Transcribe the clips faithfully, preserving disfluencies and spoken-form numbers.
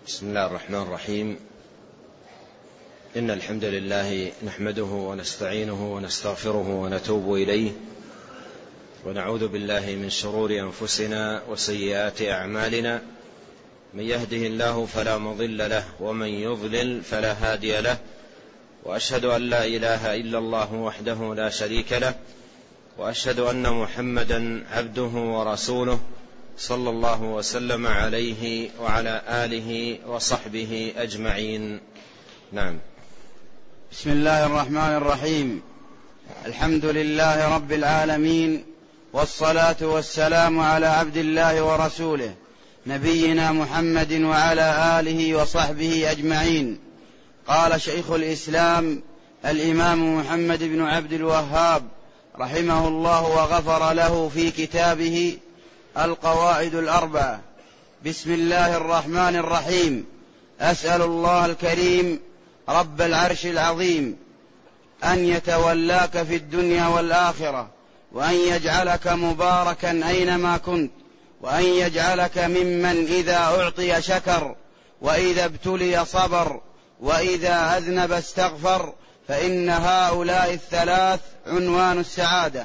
بسم الله الرحمن الرحيم. إن الحمد لله نحمده ونستعينه ونستغفره ونتوب إليه، ونعوذ بالله من شرور أنفسنا وسيئات أعمالنا. من يهده الله فلا مضل له، ومن يضلل فلا هادي له، وأشهد أن لا إله إلا الله وحده لا شريك له، وأشهد أن محمدا عبده ورسوله صلى الله وسلم عليه وعلى آله وصحبه أجمعين. نعم. بسم الله الرحمن الرحيم. الحمد لله رب العالمين، والصلاة والسلام على عبد الله ورسوله نبينا محمد وعلى آله وصحبه أجمعين. قال شيخ الإسلام الإمام محمد بن عبد الوهاب رحمه الله وغفر له في كتابه القواعد الأربعة: بسم الله الرحمن الرحيم. أسأل الله الكريم رب العرش العظيم أن يتولاك في الدنيا والآخرة، وأن يجعلك مباركا أينما كنت، وأن يجعلك ممن إذا أعطي شكر، وإذا ابتلي صبر، وإذا أذنب استغفر، فإن هؤلاء الثلاث عنوان السعادة.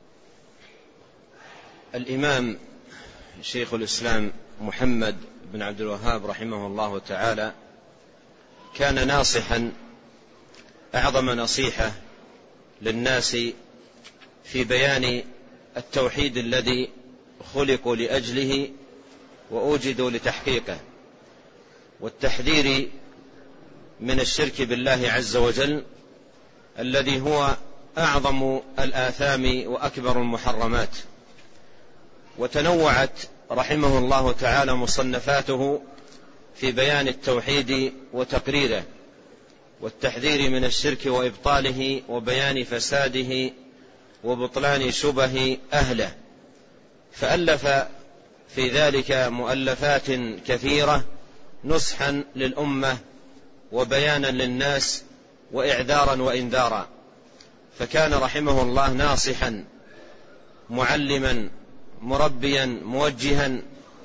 الإمام شيخ الإسلام محمد بن عبد الوهاب رحمه الله تعالى كان ناصحا أعظم نصيحة للناس في بيان التوحيد الذي خلقوا لأجله وأوجدوا لتحقيقه، والتحذير من الشرك بالله عز وجل الذي هو أعظم الآثام وأكبر المحرمات. وتنوعت رحمه الله تعالى مصنفاته في بيان التوحيد وتقريره، والتحذير من الشرك وإبطاله، وبيان فساده وبطلان شبه أهله، فألف في ذلك مؤلفات كثيرة نصحا للأمة وبيانا للناس وإعذارا وإنذارا. فكان رحمه الله ناصحا معلما مربيا موجها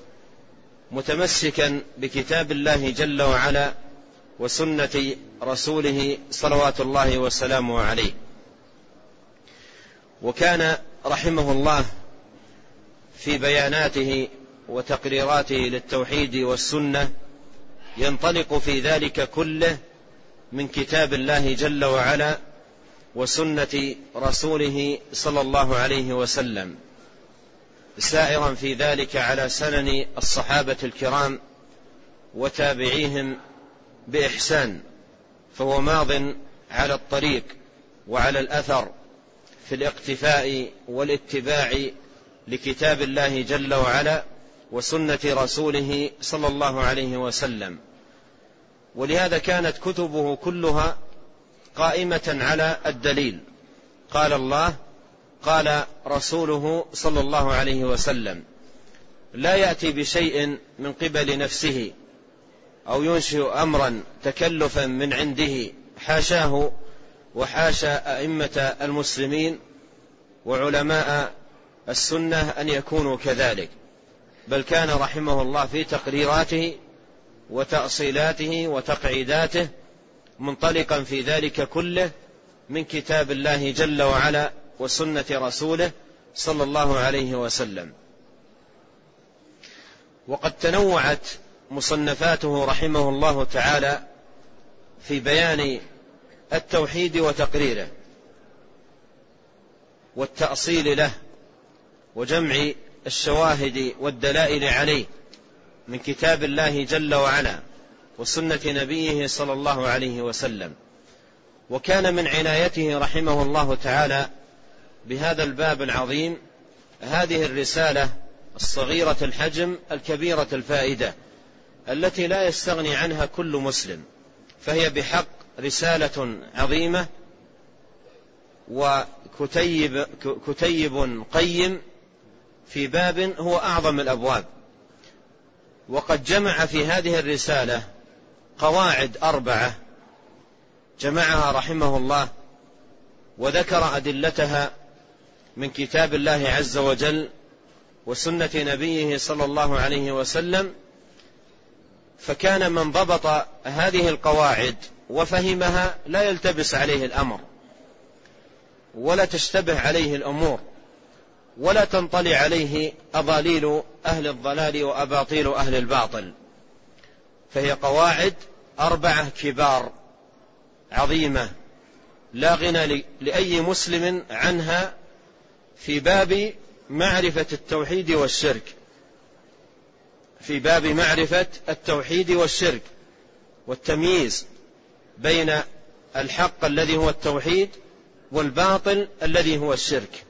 متمسكا بكتاب الله جل وعلا وسنة رسوله صلوات الله وسلامه عليه. وكان رحمه الله في بياناته وتقريراته للتوحيد والسنة ينطلق في ذلك كله من كتاب الله جل وعلا وسنة رسوله صلى الله عليه وسلم، سائرا في ذلك على سنن الصحابة الكرام وتابعيهم بإحسان، فهو ماض على الطريق وعلى الأثر في الاقتفاء والاتباع لكتاب الله جل وعلا وسنة رسوله صلى الله عليه وسلم. ولهذا كانت كتبه كلها قائمة على الدليل، قال الله قال رسوله صلى الله عليه وسلم، لا يأتي بشيء من قبل نفسه أو ينشئ أمرا تكلفا من عنده، حاشاه وحاشا أئمة المسلمين وعلماء السنة أن يكونوا كذلك، بل كان رحمه الله في تقريراته وتأصيلاته وتقعيداته منطلقا في ذلك كله من كتاب الله جل وعلا وسنة رسوله صلى الله عليه وسلم. وقد تنوعت مصنفاته رحمه الله تعالى في بيان التوحيد وتقريره والتأصيل له وجمع الشواهد والدلائل عليه من كتاب الله جل وعلا وسنة نبيه صلى الله عليه وسلم. وكان من عنايته رحمه الله تعالى بهذا الباب العظيم هذه الرسالة الصغيرة الحجم الكبيرة الفائدة التي لا يستغني عنها كل مسلم، فهي بحق رسالة عظيمة وكتيب كتيب قيم في باب هو أعظم الأبواب. وقد جمع في هذه الرسالة قواعد أربعة جمعها رحمه الله وذكر أدلتها من كتاب الله عز وجل وسنة نبيه صلى الله عليه وسلم، فكان من ضبط هذه القواعد وفهمها لا يلتبس عليه الأمر ولا تشتبه عليه الأمور ولا تنطلي عليه أضاليل أهل الضلال وأباطيل أهل الباطل، فهي قواعد أربعة كبار عظيمة لا غنى لأي مسلم عنها في باب معرفة التوحيد والشرك، في باب معرفة التوحيد والشرك والتمييز بين الحق الذي هو التوحيد والباطل الذي هو الشرك.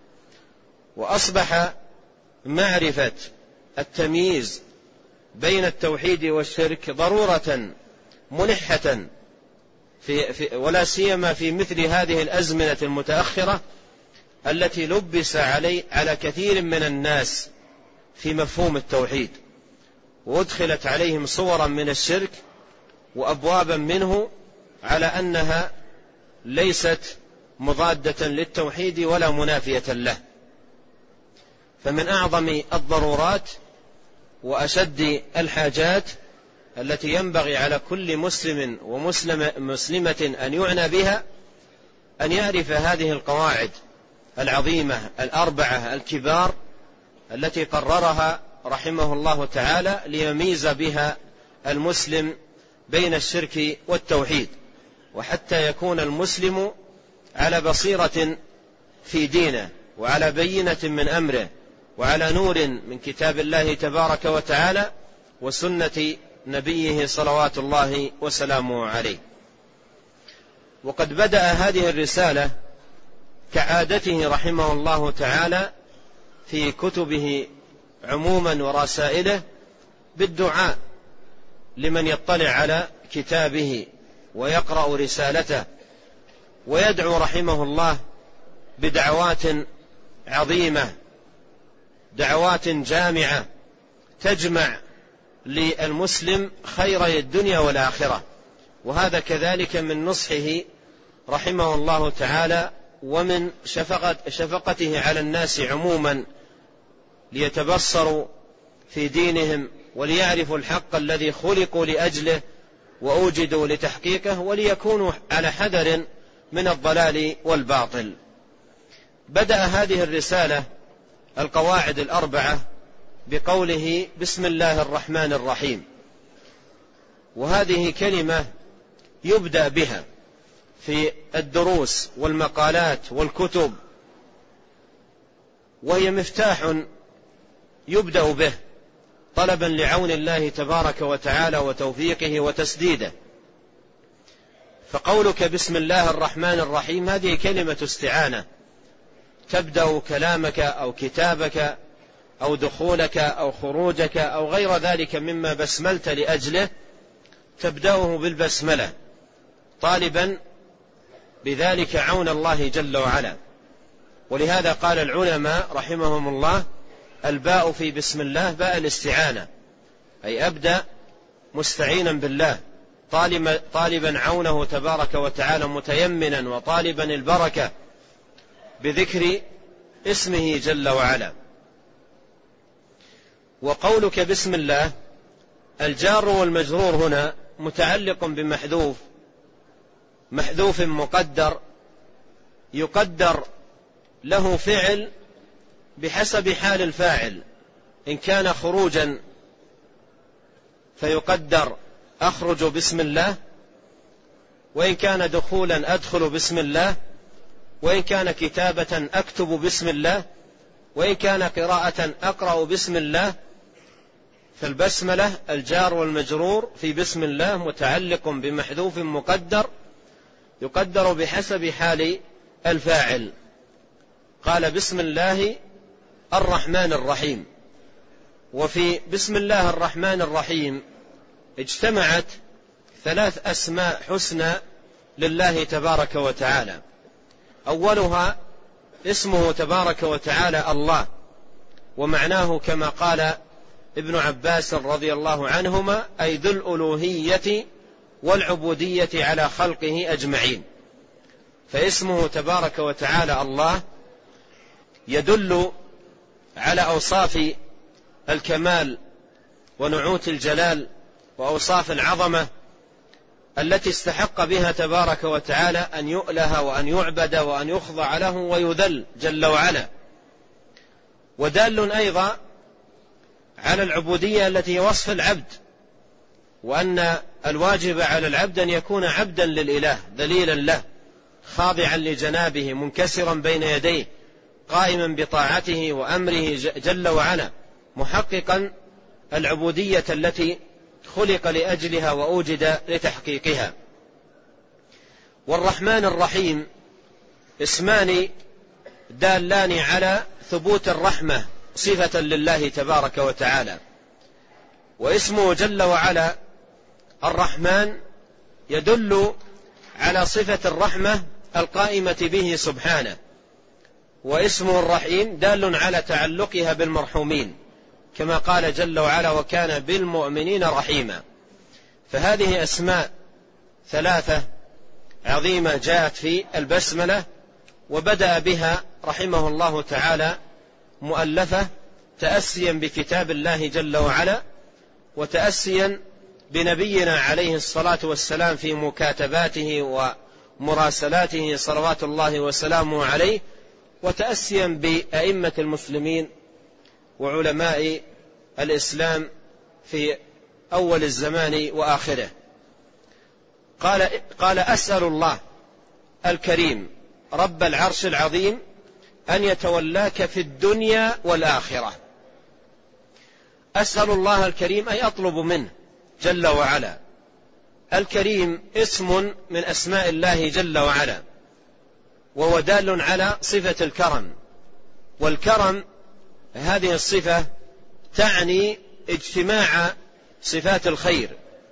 وأصبح معرفة التمييز بين التوحيد والشرك ضرورة ملحة في في ولا سيما في مثل هذه الأزمنة المتأخرة التي لبس علي على كثير من الناس في مفهوم التوحيد، وادخلت عليهم صورا من الشرك وأبوابا منه على أنها ليست مضادة للتوحيد ولا منافية له. فمن أعظم الضرورات وأشد الحاجات التي ينبغي على كل مسلم ومسلمة أن يعنى بها أن يعرف هذه القواعد العظيمة الأربعة الكبار التي قررها رحمه الله تعالى ليميز بها المسلم بين الشرك والتوحيد، وحتى يكون المسلم على بصيرة في دينه وعلى بينة من أمره وعلى نور من كتاب الله تبارك وتعالى وسنة نبيه صلوات الله وسلامه عليه. وقد بدأ هذه الرسالة كعادته رحمه الله تعالى في كتبه عموما ورسائله بالدعاء لمن يطلع على كتابه ويقرأ رسالته، ويدعو رحمه الله بدعوات عظيمة، دعوات جامعة تجمع للمسلم خيري الدنيا والآخرة. وهذا كذلك من نصحه رحمه الله تعالى ومن شفقة شفقته على الناس عموما ليتبصروا في دينهم وليعرفوا الحق الذي خلقوا لأجله وأوجدوا لتحقيقه وليكونوا على حذر من الضلال والباطل. بدأ هذه الرسالة القواعد الأربعة بقوله بسم الله الرحمن الرحيم، وهذه كلمة يبدأ بها في الدروس والمقالات والكتب، وهي مفتاح يبدأ به طلبا لعون الله تبارك وتعالى وتوفيقه وتسديده. فقولك بسم الله الرحمن الرحيم هذه كلمة استعانة تبدأ كلامك أو كتابك أو دخولك أو خروجك أو غير ذلك مما بسملت لأجله، تبدأه بالبسملة طالبا بذلك عون الله جل وعلا. ولهذا قال العلماء رحمهم الله الباء في بسم الله باء الاستعانة، أي أبدأ مستعينا بالله طالبا عونه تبارك وتعالى متيمنا وطالبا البركة بذكر اسمه جل وعلا. وقولك بسم الله الجار والمجرور هنا متعلق بمحذوف محذوف مقدر يقدر له فعل بحسب حال الفاعل، إن كان خروجا فيقدر أخرج بسم الله، وإن كان دخولا أدخل بسم الله، وإن كان كتابة أكتب بسم الله، وإن كان قراءة أقرأ بسم الله. فالبسملة الجار والمجرور في بسم الله متعلق بمحذوف مقدر يقدر بحسب حال الفاعل. قال بسم الله الرحمن الرحيم، وفي بسم الله الرحمن الرحيم اجتمعت ثلاث أسماء حسنى لله تبارك وتعالى. أولها اسمه تبارك وتعالى الله، ومعناه كما قال ابن عباس رضي الله عنهما أي ذو الألوهية والعبودية على خلقه أجمعين. فاسمه تبارك وتعالى الله يدل على أوصاف الكمال ونعوت الجلال وأوصاف العظمة التي استحق بها تبارك وتعالى أن يؤله وأن يعبد وأن يخضع له ويذل جل وعلا. ودال أيضا على العبودية التي هي وصف العبد، وأن الواجب على العبد أن يكون عبدا للإله ذليلا له خاضعا لجنابه منكسرا بين يديه قائما بطاعته وأمره جل وعلا، محققا العبودية التي خلق لأجلها وأوجد لتحقيقها. والرحمن الرحيم اسمان دالان على ثبوت الرحمة صفة لله تبارك وتعالى، واسمه جل وعلا الرحمن يدل على صفة الرحمة القائمة به سبحانه، واسمه الرحيم دال على تعلقها بالمرحومين كما قال جل وعلا وكان بالمؤمنين رحيما. فهذه أسماء ثلاثة عظيمة جاءت في البسملة، وبدأ بها رحمه الله تعالى مؤلفة تأسيا بكتاب الله جل وعلا، وتأسيا بنبينا عليه الصلاة والسلام في مكاتباته ومراسلاته صلوات الله وسلامه عليه، وتأسيا بأئمة المسلمين وعلماء الإسلام في أول الزمان وآخره. قال, قال أسأل الله الكريم رب العرش العظيم أن يتولاك في الدنيا والآخرة. أسأل الله الكريم أي أطلب منه جل وعلا. الكريم اسم من أسماء الله جل وعلا، وهو دال على صفة الكرم، والكرم هذه الصفة تعني اجتماع صفات الخير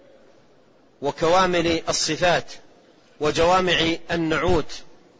وكوامل الصفات وجوامع النعوت،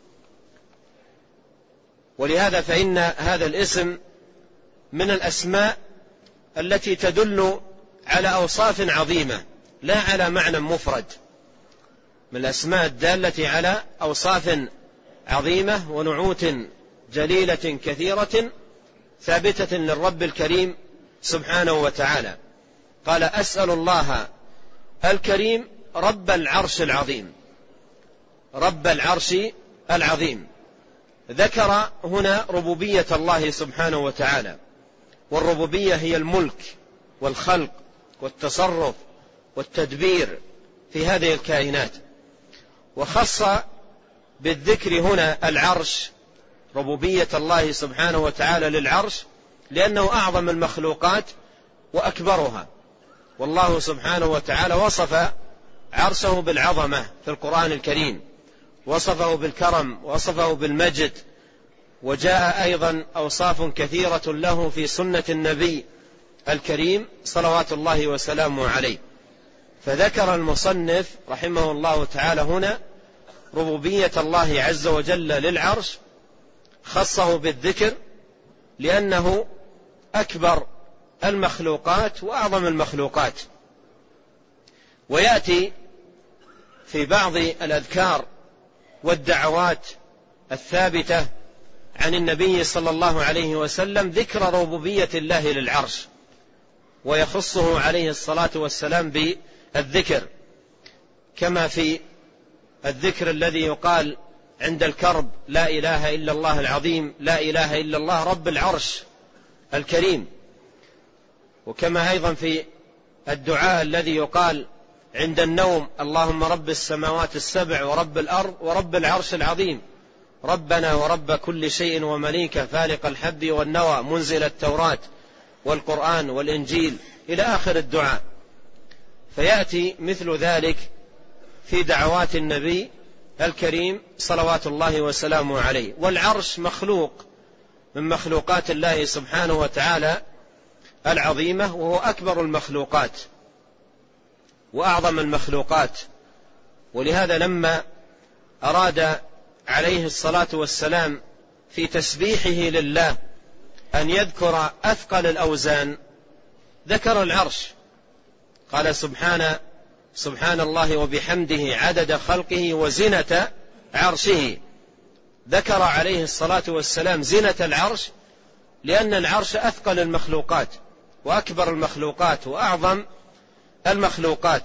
ولهذا فإن هذا الاسم من الأسماء التي تدل على أوصاف عظيمة لا على معنى مفرد، من الأسماء الدالة على أوصاف عظيمة ونعوت جليلة كثيرة ثابتة للرب الكريم سبحانه وتعالى. قال أسأل الله الكريم رب العرش العظيم، رب العرش العظيم. ذكر هنا ربوبية الله سبحانه وتعالى، والربوبية هي الملك والخلق والتصرف والتدبير في هذه الكائنات، وخص بالذكر هنا العرش، ربوبية الله سبحانه وتعالى للعرش، لأنه أعظم المخلوقات وأكبرها، والله سبحانه وتعالى وصف عرشه بالعظمة في القرآن الكريم، وصفه بالكرم وصفه بالمجد، وجاء أيضا أوصاف كثيرة له في سنة النبي الكريم صلوات الله وسلامه عليه. فذكر المصنف رحمه الله تعالى هنا ربوبية الله عز وجل للعرش، خصه بالذكر لأنه أكبر المخلوقات وأعظم المخلوقات. ويأتي في بعض الأذكار والدعوات الثابتة عن النبي صلى الله عليه وسلم ذكر ربوبية الله للعرش، ويخصه عليه الصلاة والسلام بالذكر، كما في الذكر الذي يقال عند الكرب لا إله إلا الله العظيم، لا إله إلا الله رب العرش الكريم، وكما أيضا في الدعاء الذي يقال عند النوم اللهم رب السماوات السبع ورب الأرض ورب العرش العظيم، ربنا ورب كل شيء ومليكه فالق الحب والنوى منزل التوراة والقرآن والإنجيل إلى آخر الدعاء. فيأتي مثل ذلك في دعوات النبي الكريم صلوات الله وسلامه عليه. والعرش مخلوق من مخلوقات الله سبحانه وتعالى العظيمة، وهو أكبر المخلوقات وأعظم المخلوقات. ولهذا لما أراد عليه الصلاة والسلام في تسبيحه لله أن يذكر أثقل الأوزان ذكر العرش، قال سبحان سبحان الله وبحمده عدد خلقه وزنة عرشه. ذكر عليه الصلاة والسلام زنة العرش لأن العرش أثقل المخلوقات وأكبر المخلوقات وأعظم المخلوقات.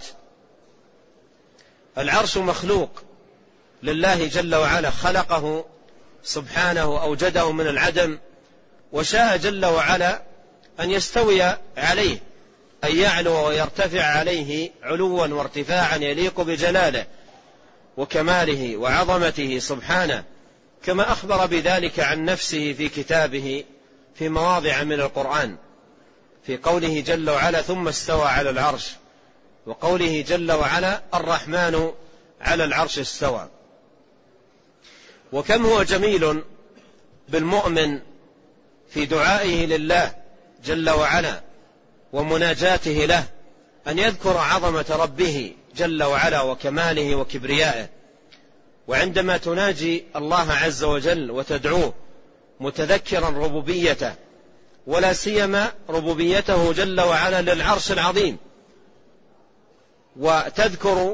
العرش مخلوق لله جل وعلا، خلقه سبحانه، أوجده من العدم، وشاء جل وعلا أن يستوي عليه، أن يعلو ويرتفع عليه علوا وارتفاعا يليق بجلاله وكماله وعظمته سبحانه، كما أخبر بذلك عن نفسه في كتابه في مواضع من القرآن، في قوله جل وعلا ثم استوى على العرش، وقوله جل وعلا الرحمن على العرش استوى. وكم هو جميل بالمؤمن في دعائه لله جل وعلا ومناجاته له أن يذكر عظمة ربه جل وعلا وكماله وكبريائه. وعندما تناجي الله عز وجل وتدعوه متذكرا ربوبيته، ولا سيما ربوبيته جل وعلا للعرش العظيم، وتذكر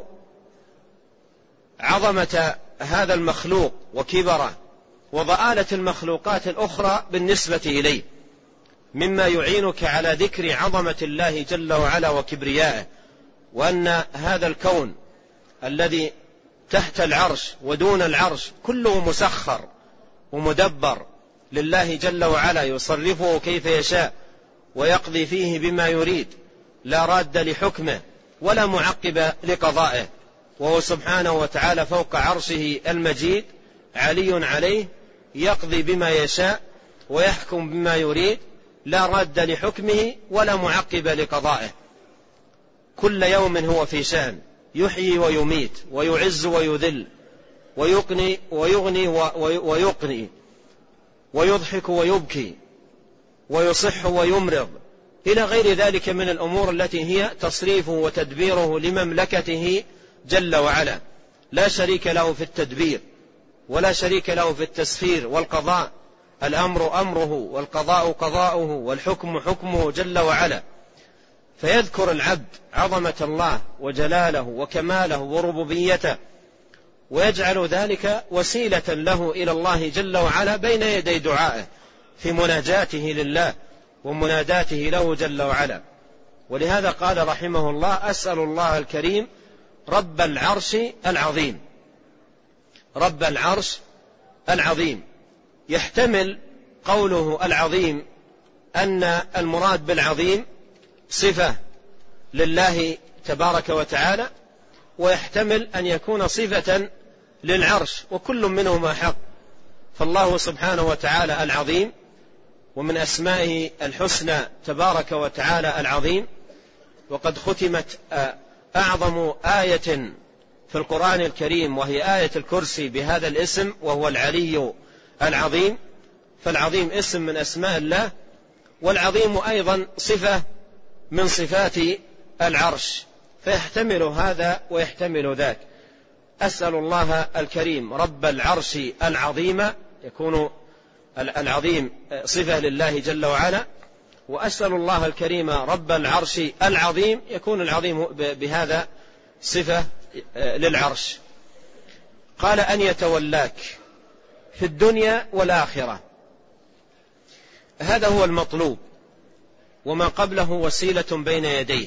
عظمة هذا المخلوق وكبره وضآلة المخلوقات الأخرى بالنسبة إليه، مما يعينك على ذكر عظمة الله جل وعلا وكبريائه، وأن هذا الكون الذي تحت العرش ودون العرش كله مسخر ومدبر لله جل وعلا، يصرفه كيف يشاء ويقضي فيه بما يريد، لا راد لحكمه ولا معقب لقضائه، وهو سبحانه وتعالى فوق عرشه المجيد علي عليه، يقضي بما يشاء ويحكم بما يريد، لا راد لحكمه ولا معقب لقضائه. كل يوم هو في شأن، يحيي ويميت ويعز ويذل ويقني ويغني ويقني ويضحك ويبكي ويصح ويمرض إلى غير ذلك من الأمور التي هي تصريفه وتدبيره لمملكته جل وعلا، لا شريك له في التدبير ولا شريك له في التسخير والقضاء. الأمر أمره والقضاء قضاؤه والحكم حكمه جل وعلا. فيذكر العبد عظمة الله وجلاله وكماله وربوبيته، ويجعل ذلك وسيلة له إلى الله جل وعلا بين يدي دعائه في مناجاته لله ومناداته له جل وعلا. ولهذا قال رحمه الله أسأل الله الكريم رب العرش العظيم. رب العرش العظيم يحتمل قوله العظيم أن المراد بالعظيم صفة لله تبارك وتعالى، ويحتمل أن يكون صفة للعرش، وكل منهما حق. فالله سبحانه وتعالى العظيم، ومن أسمائه الحسنى تبارك وتعالى العظيم. وقد ختمت أعظم آية في القرآن الكريم وهي آية الكرسي بهذا الاسم، وهو العلي العظيم. فالعظيم اسم من أسماء الله، والعظيم أيضا صفة من صفات العرش، فيحتمل هذا ويحتمل ذاك. أسأل الله الكريم رب العرش العظيم، يكون العظيم صفة لله جل وعلا، وأسأل الله الكريم رب العرش العظيم يكون العظيم بهذا صفة للعرش. قال أن يتولاك في الدنيا والآخرة، هذا هو المطلوب، وما قبله وسيلة بين يديه.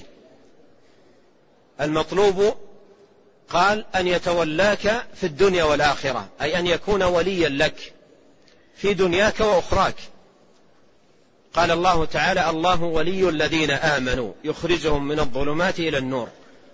المطلوب قال أن يتولاك في الدنيا والآخرة، أي أن يكون وليا لك في دنياك وأخراك. قال الله تعالى الله ولي الذين آمنوا يخرجهم من الظلمات إلى النور.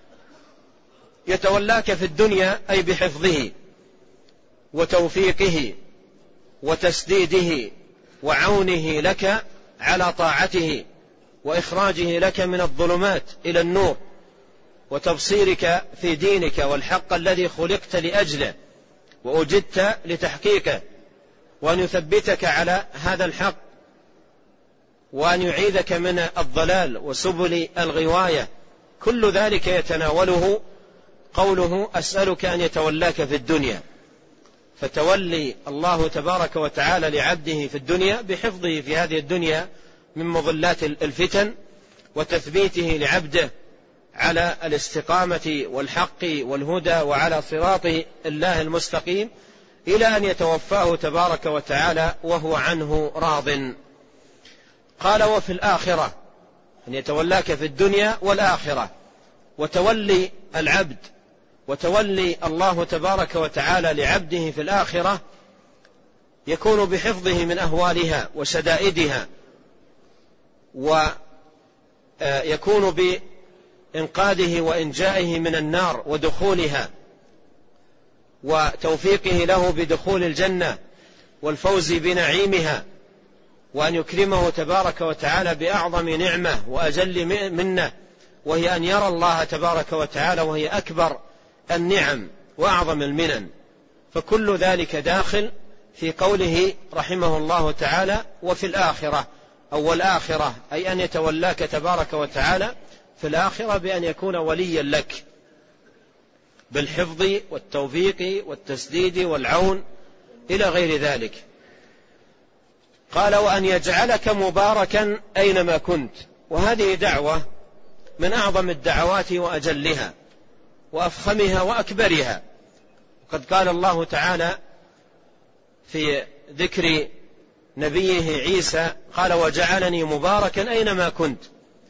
يتولاك في الدنيا أي بحفظه وتوفيقه وتسديده وعونه لك على طاعته، وإخراجه لك من الظلمات إلى النور، وتبصيرك في دينك والحق الذي خلقت لأجله وأجدت لتحقيقه، وأن يثبتك على هذا الحق، وأن يعيذك من الضلال وسبل الغواية. كل ذلك يتناوله قوله أسألك أن يتولاك في الدنيا. فتولي الله تبارك وتعالى لعبده في الدنيا بحفظه في هذه الدنيا من مضلات الفتن، وتثبيته لعبده على الاستقامة والحق والهدى وعلى صراط الله المستقيم، إلى أن يتوفاه تبارك وتعالى وهو عنه راض. قال وفي الآخرة، أن يتولاك في الدنيا والآخرة، وتولي العبد وتولي الله تبارك وتعالى لعبده في الآخرة يكون بحفظه من أهوالها وشدائدها، ويكون بإنقاذه وإنجائه من النار ودخولها، وتوفيقه له بدخول الجنة والفوز بنعيمها، وأن يكرمه تبارك وتعالى بأعظم نعمة وأجل منه، وهي أن يرى الله تبارك وتعالى، وهي أكبر النعم وأعظم المنن. فكل ذلك داخل في قوله رحمه الله تعالى وفي الآخرة، أو الآخرة، أي أن يتولاك تبارك وتعالى في الآخرة بأن يكون وليا لك بالحفظ والتوفيق والتسديد والعون إلى غير ذلك. قال وأن يجعلك مباركا أينما كنت. وهذه دعوة من أعظم الدعوات وأجلها وأفخمها وأكبرها. قد قال الله تعالى في ذكر نبيه عيسى قال وجعلني مباركا أينما كنت.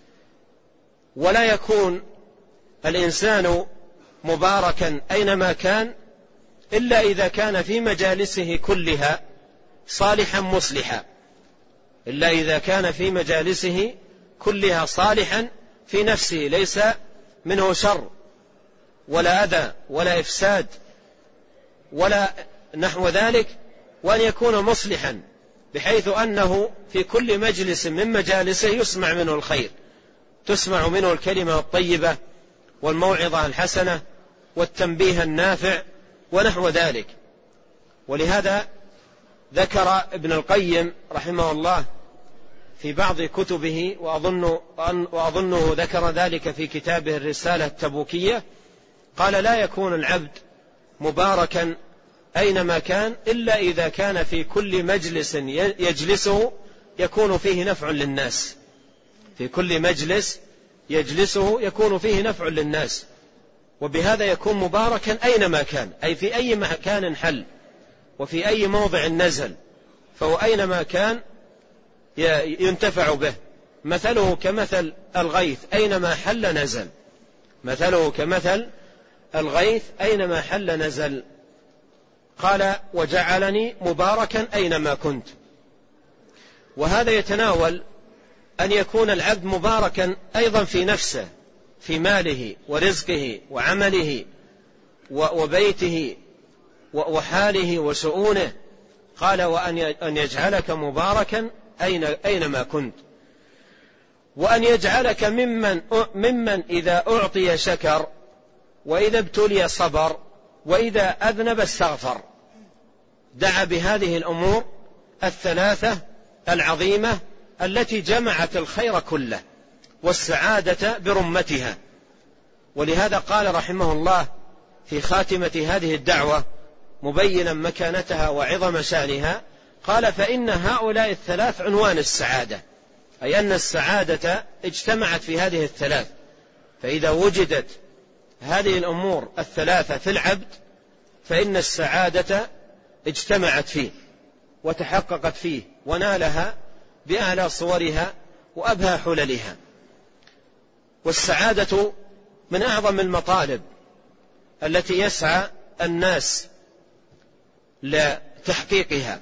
ولا يكون الإنسان مباركا أينما كان إلا إذا كان في مجالسه كلها صالحا مصلحا، إلا إذا كان في مجالسه كلها صالحا في نفسه، ليس منه شر ولا أذى ولا إفساد ولا نحو ذلك، وأن يكون مصلحا بحيث أنه في كل مجلس من مجالسه يسمع منه الخير، تسمع منه الكلمة الطيبة والموعظة الحسنة والتنبيه النافع ونحو ذلك. ولهذا ذكر ابن القيم رحمه الله في بعض كتبه، وأظن وأظنه ذكر ذلك في كتابه الرسالة التبوكية، قال لا يكون العبد مباركا أينما كان إلا إذا كان في كل مجلس يجلسه يكون فيه نفع للناس، في كل مجلس يجلسه يكون فيه نفع للناس، وبهذا يكون مباركا أينما كان، أي في أي مكان حل وفي أي موضع نزل، فهو أينما كان ينتفع به. مثله كمثل الغيث أينما حل نزل، مثله كمثل الغيث أينما حل نزل. قال وجعلني مباركا أينما كنت. وهذا يتناول أن يكون العبد مباركا أيضا في نفسه، في ماله ورزقه وعمله وبيته وحاله وشؤونه. قال وأن يجعلك مباركا أينما كنت، وأن يجعلك ممن, ممن إذا أعطي شكر، وإذا ابتلي صبر، وإذا أذنب استغفر. دعا بهذه الأمور الثلاثة العظيمة التي جمعت الخير كله والسعادة برمتها. ولهذا قال رحمه الله في خاتمة هذه الدعوة مبينا مكانتها وعظم شانها، قال فإن هؤلاء الثلاث عنوان السعادة، أي أن السعادة اجتمعت في هذه الثلاث. فإذا وجدت هذه الأمور الثلاثة في العبد فإن السعادة اجتمعت فيه وتحققت فيه ونالها بأعلى صورها وأبهى حللها. والسعادة من أعظم المطالب التي يسعى الناس لتحقيقها،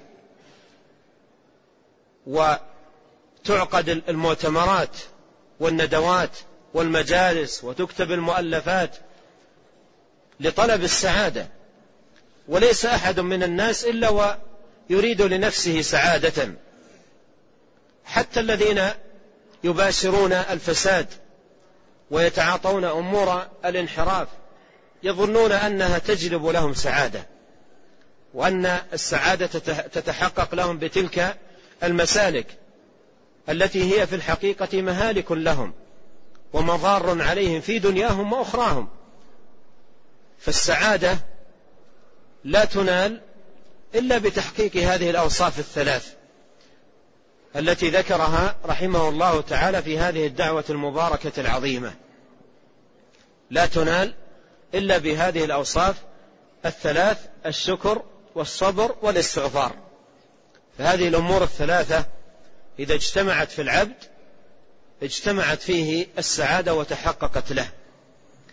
وتعقد المؤتمرات والندوات والمجالس وتكتب المؤلفات لطلب السعادة. وليس أحد من الناس إلا ويريد لنفسه سعادة، حتى الذين يباشرون الفساد ويتعاطون أمور الانحراف يظنون أنها تجلب لهم سعادة، وأن السعادة تتحقق لهم بتلك المسالك التي هي في الحقيقة مهالك لهم ومضار عليهم في دنياهم وأخراهم. فالسعادة لا تنال إلا بتحقيق هذه الأوصاف الثلاث التي ذكرها رحمه الله تعالى في هذه الدعوة المباركة العظيمة، لا تنال إلا بهذه الأوصاف الثلاث: الشكر والصبر والاستغفار. فهذه الأمور الثلاثة إذا اجتمعت في العبد اجتمعت فيه السعادة وتحققت له.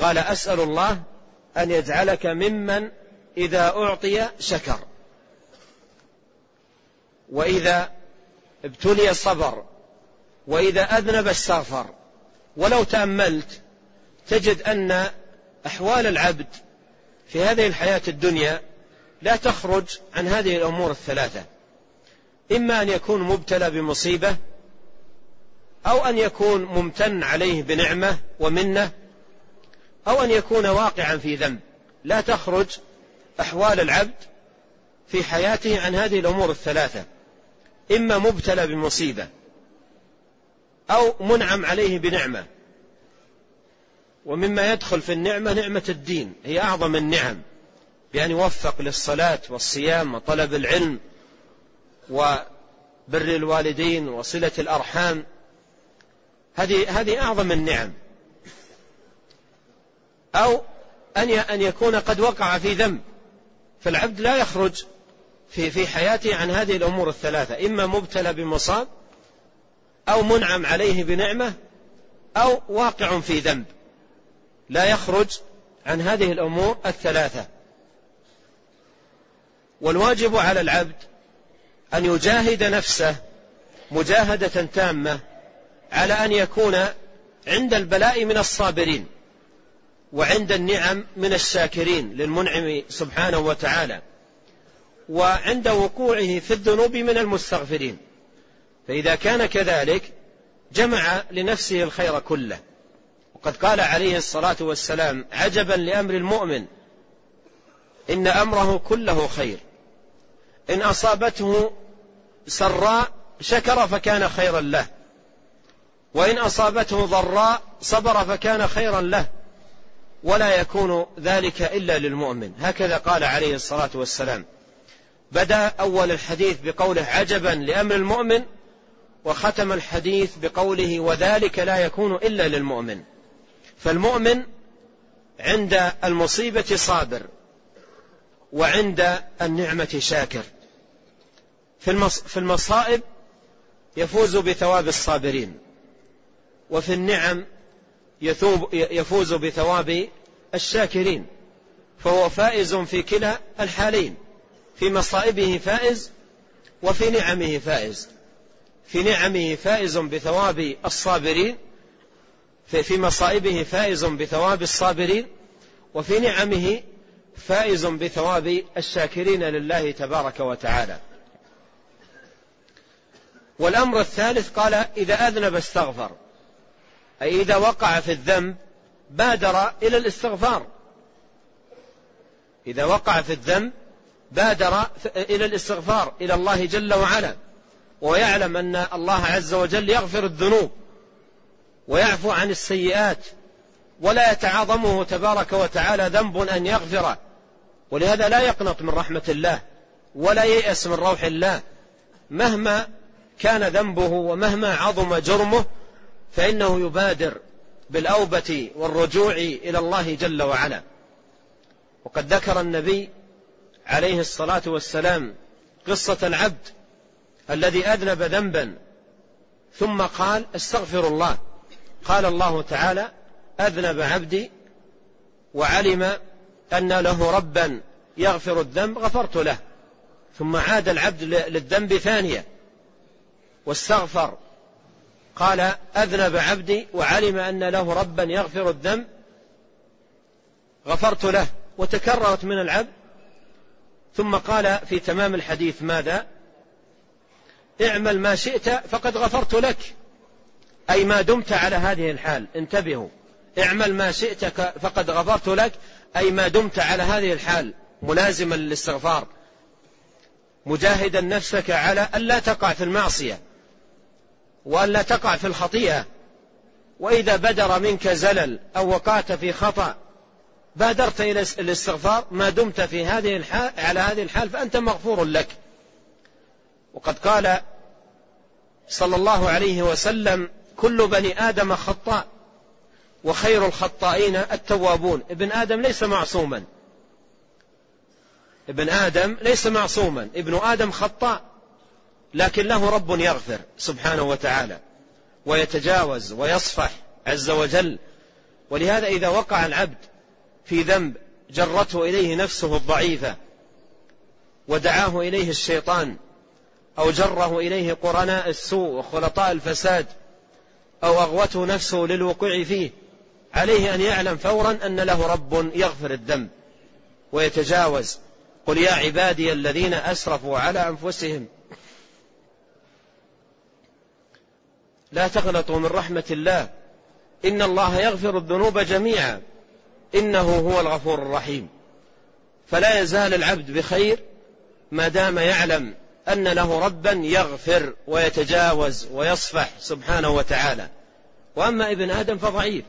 قال أسأل الله أن يجعلك ممن إذا أعطي شكر، وإذا ابتلي صبر، وإذا أذنب استغفر. ولو تأملت تجد أن أحوال العبد في هذه الحياة الدنيا لا تخرج عن هذه الأمور الثلاثة: إما أن يكون مبتلى بمصيبة، أو أن يكون ممتن عليه بنعمة ومنة، أو أن يكون واقعا في ذنب. لا تخرج أحوال العبد في حياته عن هذه الأمور الثلاثة: إما مبتلى بمصيبة، أو منعم عليه بنعمة. ومما يدخل في النعمة نعمة الدين، هي أعظم النعم، بأن يوفق للصلاة والصيام وطلب العلم وبر الوالدين وصلة الأرحام. هذه هذه أعظم النعم. أو أن يكون قد وقع في ذنب، فالعبد لا يخرج في في حياته عن هذه الأمور الثلاثة: إما مبتلى بمصاب، أو منعم عليه بنعمة، أو واقع في ذنب. لا يخرج عن هذه الأمور الثلاثة. والواجب على العبد أن يجاهد نفسه مجاهدة تامة على أن يكون عند البلاء من الصابرين، وعند النعم من الشاكرين للمنعم سبحانه وتعالى، وعند وقوعه في الذنوب من المستغفرين. فإذا كان كذلك جمع لنفسه الخير كله. وقد قال عليه الصلاة والسلام: عجبا لأمر المؤمن، إن أمره كله خير، إن أصابته سراء شكر فكان خيرا له، وإن أصابته ضراء صبر فكان خيرا له، ولا يكون ذلك إلا للمؤمن. هكذا قال عليه الصلاة والسلام. بدأ أول الحديث بقوله عجبا لأمر المؤمن، وختم الحديث بقوله وذلك لا يكون إلا للمؤمن. فالمؤمن عند المصيبة صابر، وعند النعمة شاكر. في المصائب يفوز بثواب الصابرين، وفي النعم يفوز بثواب الشاكرين، فهو فائز في كلا الحالين: في مصائبه فائز، وفي نعمه فائز. في نعمه فائز بثواب الصابرين، في مصائبه فائز بثواب الصابرين، وفي نعمه فائز بثواب الشاكرين لله تبارك وتعالى. والأمر الثالث قال إذا أذنب استغفر، أي إذا وقع في الذنب بادر إلى الاستغفار. إذا وقع في الذنب بادر إلى الاستغفار إلى الله جل وعلا، ويعلم أن الله عز وجل يغفر الذنوب ويعفو عن السيئات، ولا يتعاظمه تبارك وتعالى ذنب أن يغفر، ولهذا لا يقنط من رحمة الله ولا ييأس من روح الله مهما كان ذنبه ومهما عظم جرمه، فإنه يبادر بالأوبة والرجوع إلى الله جل وعلا. وقد ذكر النبي عليه الصلاة والسلام قصة العبد الذي أذنب ذنبا ثم قال استغفر الله. قال الله تعالى أذنب عبدي وعلم أن له ربا يغفر الذنب غفرت له. ثم عاد العبد للذنب ثانية واستغفر، قال أذنب عبدي وعلم أن له ربا يغفر الذنب غفرت له، وتكررت من العبد. ثم قال في تمام الحديث ماذا؟ اعمل ما شئت فقد غفرت لك، أي ما دمت على هذه الحال. انتبهوا، اعمل ما شئت فقد غفرت لك، أي ما دمت على هذه الحال ملازما للاستغفار، مجاهدا نفسك على أن لا تقع في المعصية وأن لا تقع في الخطيئة. وإذا بدر منك زلل أو وقعت في خطأ بادرت إلى الاستغفار ما دمت في هذه الحال على هذه الحال فأنت مغفور لك. وقد قال صلى الله عليه وسلم كل بني آدم خطاء وخير الخطائين التوابون. ابن آدم ليس معصوما، ابن آدم ليس معصوما، ابن آدم خطاء، لكن له رب يغفر سبحانه وتعالى ويتجاوز ويصفح عز وجل ولهذا إذا وقع العبد في ذنب جرته إليه نفسه الضعيفة ودعاه إليه الشيطان أو جره إليه قرناء السوء وخلطاء الفساد أو أغوته نفسه للوقوع فيه، عليه أن يعلم فورا أن له رب يغفر الذنب ويتجاوز. قل يا عبادي الذين أسرفوا على أنفسهم لا تقنطوا من رحمة الله إن الله يغفر الذنوب جميعا إنه هو الغفور الرحيم. فلا يزال العبد بخير ما دام يعلم أن له ربا يغفر ويتجاوز ويصفح سبحانه وتعالى. وأما ابن آدم فضعيف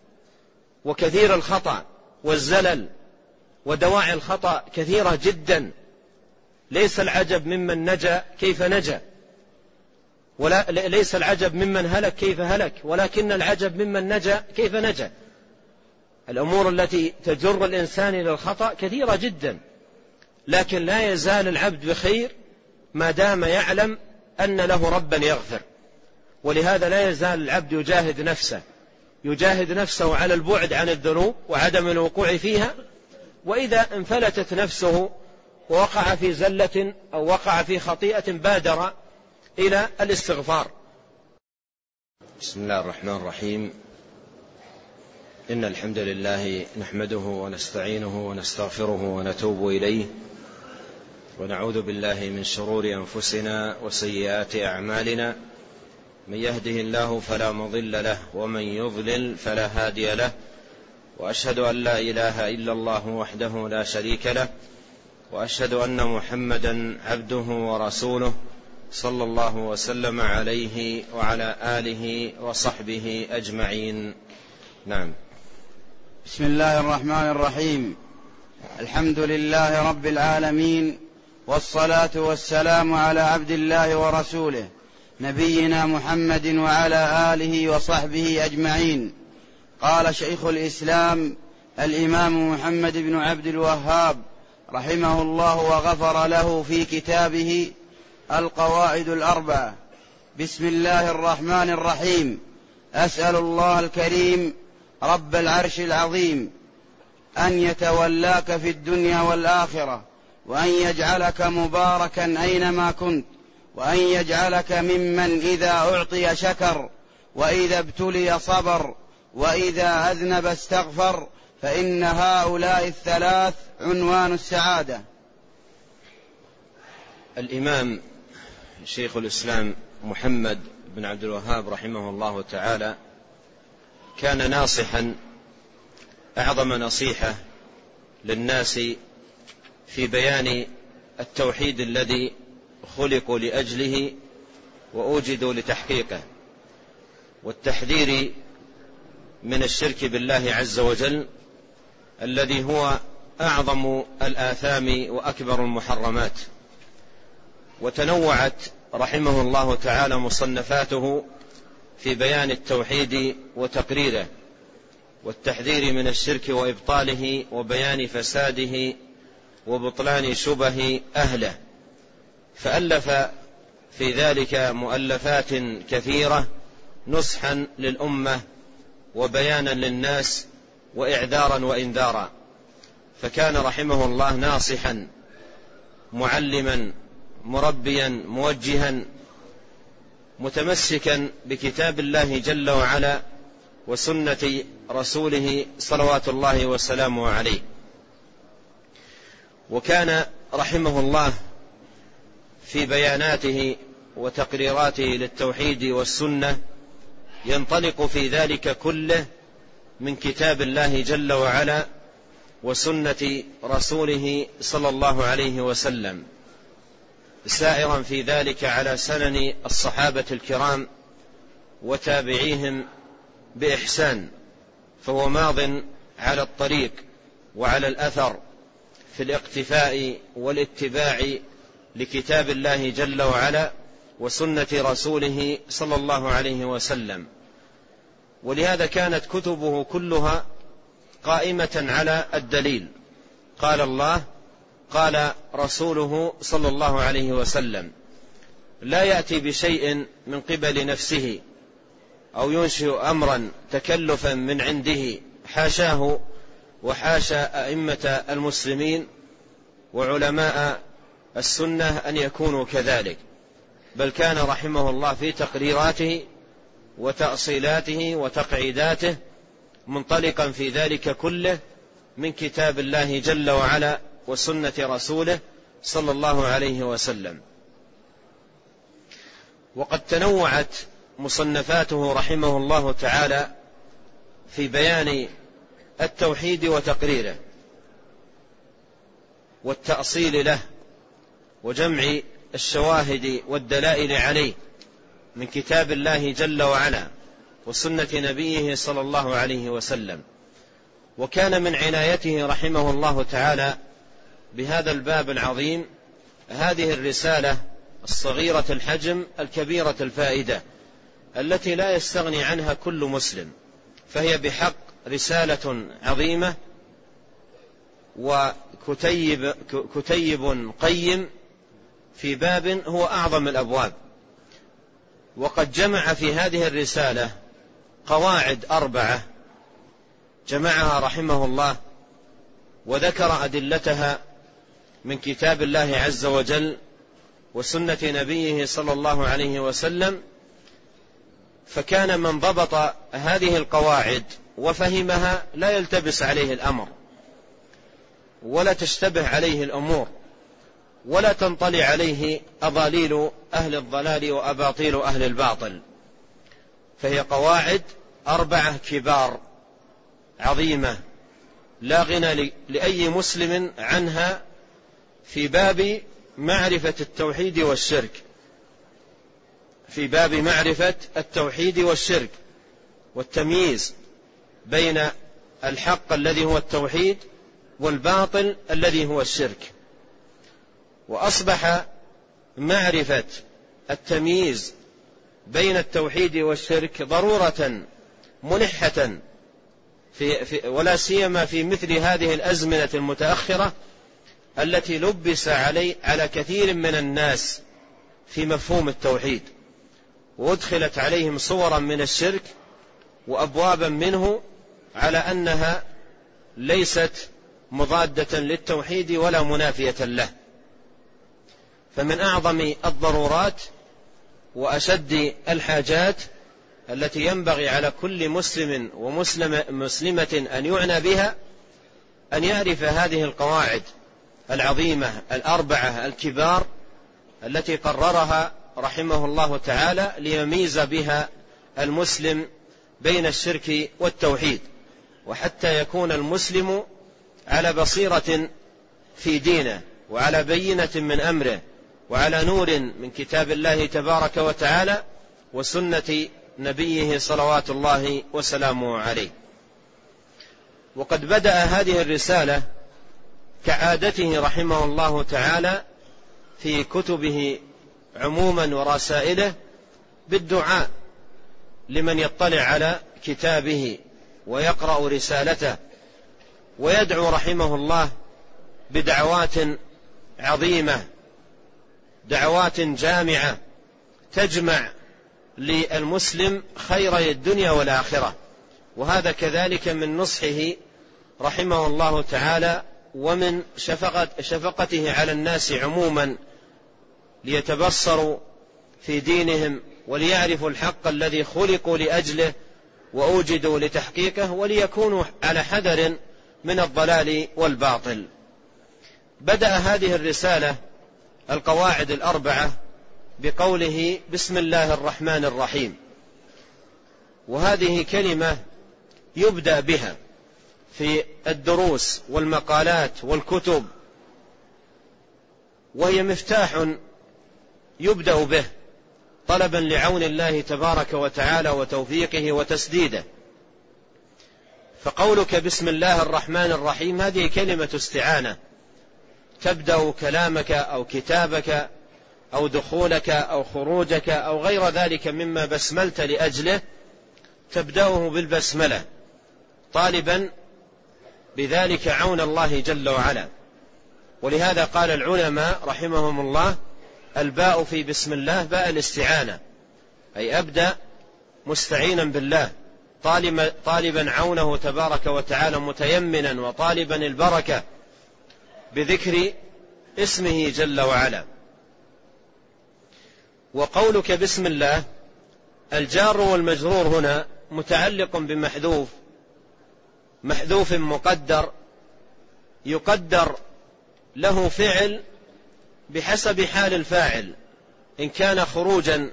وكثير الخطأ والزلل، ودواعي الخطأ كثيرة جدا. ليس العجب ممن نجا كيف نجا، ولا ليس العجب ممن هلك كيف هلك، ولكن العجب ممن نجا كيف نجا. الأمور التي تجر الإنسان إلى الخطأ كثيرة جدا، لكن لا يزال العبد بخير ما دام يعلم أن له ربا يغفر. ولهذا لا يزال العبد يجاهد نفسه يجاهد نفسه على البعد عن الذنوب وعدم الوقوع فيها، وإذا انفلتت نفسه ووقع في زلة أو وقع في خطيئة بادر إلى الاستغفار. بسم الله الرحمن الرحيم. إن الحمد لله نحمده ونستعينه ونستغفره ونتوب إليه، ونعوذ بالله من شرور أنفسنا وسيئات أعمالنا. من يهده الله فلا مضل له، ومن يضلل فلا هادي له، وأشهد أن لا إله إلا الله وحده لا شريك له، وأشهد أن محمدا عبده ورسوله صلى الله وسلم عليه وعلى آله وصحبه أجمعين. نعم. بسم الله الرحمن الرحيم. الحمد لله رب العالمين، والصلاة والسلام على عبد الله ورسوله نبينا محمد وعلى آله وصحبه أجمعين. قال شيخ الإسلام الإمام محمد بن عبد الوهاب رحمه الله وغفر له في كتابه القواعد الأربعة: بسم الله الرحمن الرحيم. أسأل الله الكريم رب العرش العظيم أن يتولاك في الدنيا والآخرة، وأن يجعلك مباركا أينما كنت، وأن يجعلك ممن إذا أعطي شكر، وإذا ابتلي صبر، وإذا أذنب استغفر، فإن هؤلاء الثلاث عنوان السعادة. الإمام شيخ الإسلام محمد بن عبد الوهاب رحمه الله تعالى كان ناصحا أعظم نصيحة للناس في بيان التوحيد الذي خلقوا لأجله وأوجدوا لتحقيقه، والتحذير من الشرك بالله عز وجل الذي هو أعظم الآثام وأكبر المحرمات. وتنوعت رحمه الله تعالى مصنفاته في بيان التوحيد وتقريره، والتحذير من الشرك وإبطاله، وبيان فساده وبطلان شبه أهله. فألف في ذلك مؤلفات كثيرة نصحا للأمة وبيانا للناس وإعذارا وإنذارا. فكان رحمه الله ناصحا معلما مربيا موجها متمسكا بكتاب الله جل وعلا وسنة رسوله صلوات الله وسلامه عليه. وكان رحمه الله في بياناته وتقريراته للتوحيد والسنة ينطلق في ذلك كله من كتاب الله جل وعلا وسنة رسوله صلى الله عليه وسلم، سائرا في ذلك على سنن الصحابة الكرام وتابعيهم بإحسان. فهو ماض على الطريق وعلى الأثر في الاقتفاء والاتباع لكتاب الله جل وعلا وسنة رسوله صلى الله عليه وسلم. ولهذا كانت كتبه كلها قائمة على الدليل، قال الله قال رسوله صلى الله عليه وسلم، لا يأتي بشيء من قبل نفسه أو ينشئ أمرا تكلفا من عنده، حاشاه وحاشا أئمة المسلمين وعلماء السنة أن يكونوا كذلك، بل كان رحمه الله في تقريراته وتأصيلاته وتقعيداته منطلقا في ذلك كله من كتاب الله جل وعلا وسنة رسوله صلى الله عليه وسلم. وقد تنوعت مصنفاته رحمه الله تعالى في بيان التوحيد وتقريره والتأصيل له وجمع الشواهد والدلائل عليه من كتاب الله جل وعلا وسنة نبيه صلى الله عليه وسلم. وكان من عنايته رحمه الله تعالى بهذا الباب العظيم هذه الرسالة الصغيرة الحجم الكبيرة الفائدة التي لا يستغني عنها كل مسلم، فهي بحق رسالة عظيمة وكتيب كتيب قيم في باب هو أعظم الأبواب. وقد جمع في هذه الرسالة قواعد أربعة جمعها رحمه الله وذكر أدلتها من كتاب الله عز وجل وسنة نبيه صلى الله عليه وسلم، فكان من ضبط هذه القواعد وفهمها لا يلتبس عليه الأمر ولا تشتبه عليه الأمور ولا تنطلي عليه أضاليل أهل الضلال وأباطيل أهل الباطل. فهي قواعد أربعة كبار عظيمة لا غنى لأي مسلم عنها في باب معرفة التوحيد والشرك، في باب معرفة التوحيد والشرك والتمييز بين الحق الذي هو التوحيد والباطل الذي هو الشرك. وأصبح معرفة التمييز بين التوحيد والشرك ضرورة ملحة في في ولا سيما في مثل هذه الأزمنة المتأخرة التي لبس علي على كثير من الناس في مفهوم التوحيد، وادخلت عليهم صورا من الشرك وأبوابا منه على أنها ليست مضادة للتوحيد ولا منافية له. فمن أعظم الضرورات وأشد الحاجات التي ينبغي على كل مسلم ومسلمة أن يعنى بها أن يعرف هذه القواعد العظيمة الأربعة الكبار التي قررها رحمه الله تعالى ليميز بها المسلم بين الشرك والتوحيد، وحتى يكون المسلم على بصيرة في دينه وعلى بينة من أمره وعلى نور من كتاب الله تبارك وتعالى وسنة نبيه صلوات الله وسلامه عليه. وقد بدأ هذه الرسالة كعادته رحمه الله تعالى في كتبه عموما ورسائله بالدعاء لمن يطلع على كتابه ويقرأ رسالته، ويدعو رحمه الله بدعوات عظيمة، دعوات جامعة تجمع للمسلم خيري الدنيا والآخرة. وهذا كذلك من نصحه رحمه الله تعالى ومن شفقة شفقته على الناس عموما ليتبصروا في دينهم وليعرفوا الحق الذي خلقوا لأجله وأوجدوا لتحقيقه وليكونوا على حذر من الضلال والباطل. بدأ هذه الرسالة القواعد الأربعة بقوله بسم الله الرحمن الرحيم، وهذه كلمة يبدأ بها في الدروس والمقالات والكتب، وهي مفتاح يبدأ به طلبا لعون الله تبارك وتعالى وتوفيقه وتسديده. فقولك بسم الله الرحمن الرحيم هذه كلمة استعانة تبدأ كلامك أو كتابك أو دخولك أو خروجك أو غير ذلك مما بسملت لأجله، تبدأه بالبسملة طالبا بذلك عون الله جل وعلا. ولهذا قال العلماء رحمهم الله الباء في بسم الله باء الاستعانة، أي أبدأ مستعينا بالله، طالبا عونه تبارك وتعالى، متيمنا وطالبا البركة بذكر اسمه جل وعلا. وقولك بسم الله، الجار والمجرور هنا متعلق بمحذوف، محذوف مقدر، يقدر له فعل بحسب حال الفاعل، إن كان خروجا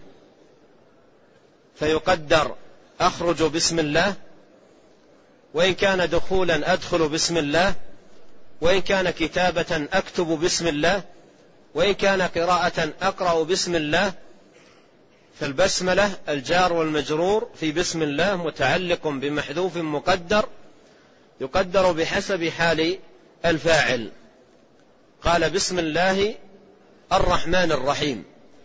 فيقدر أخرج بسم الله، وإن كان دخولا أدخل بسم الله، وإن كان كتابة أكتب بسم الله، وإن كان قراءة أقرأ بسم الله. فالبسملة الجار والمجرور في بسم الله متعلق بمحذوف مقدر يقدر بحسب حال الفاعل. قال بسم الله الرحمن الرحيم.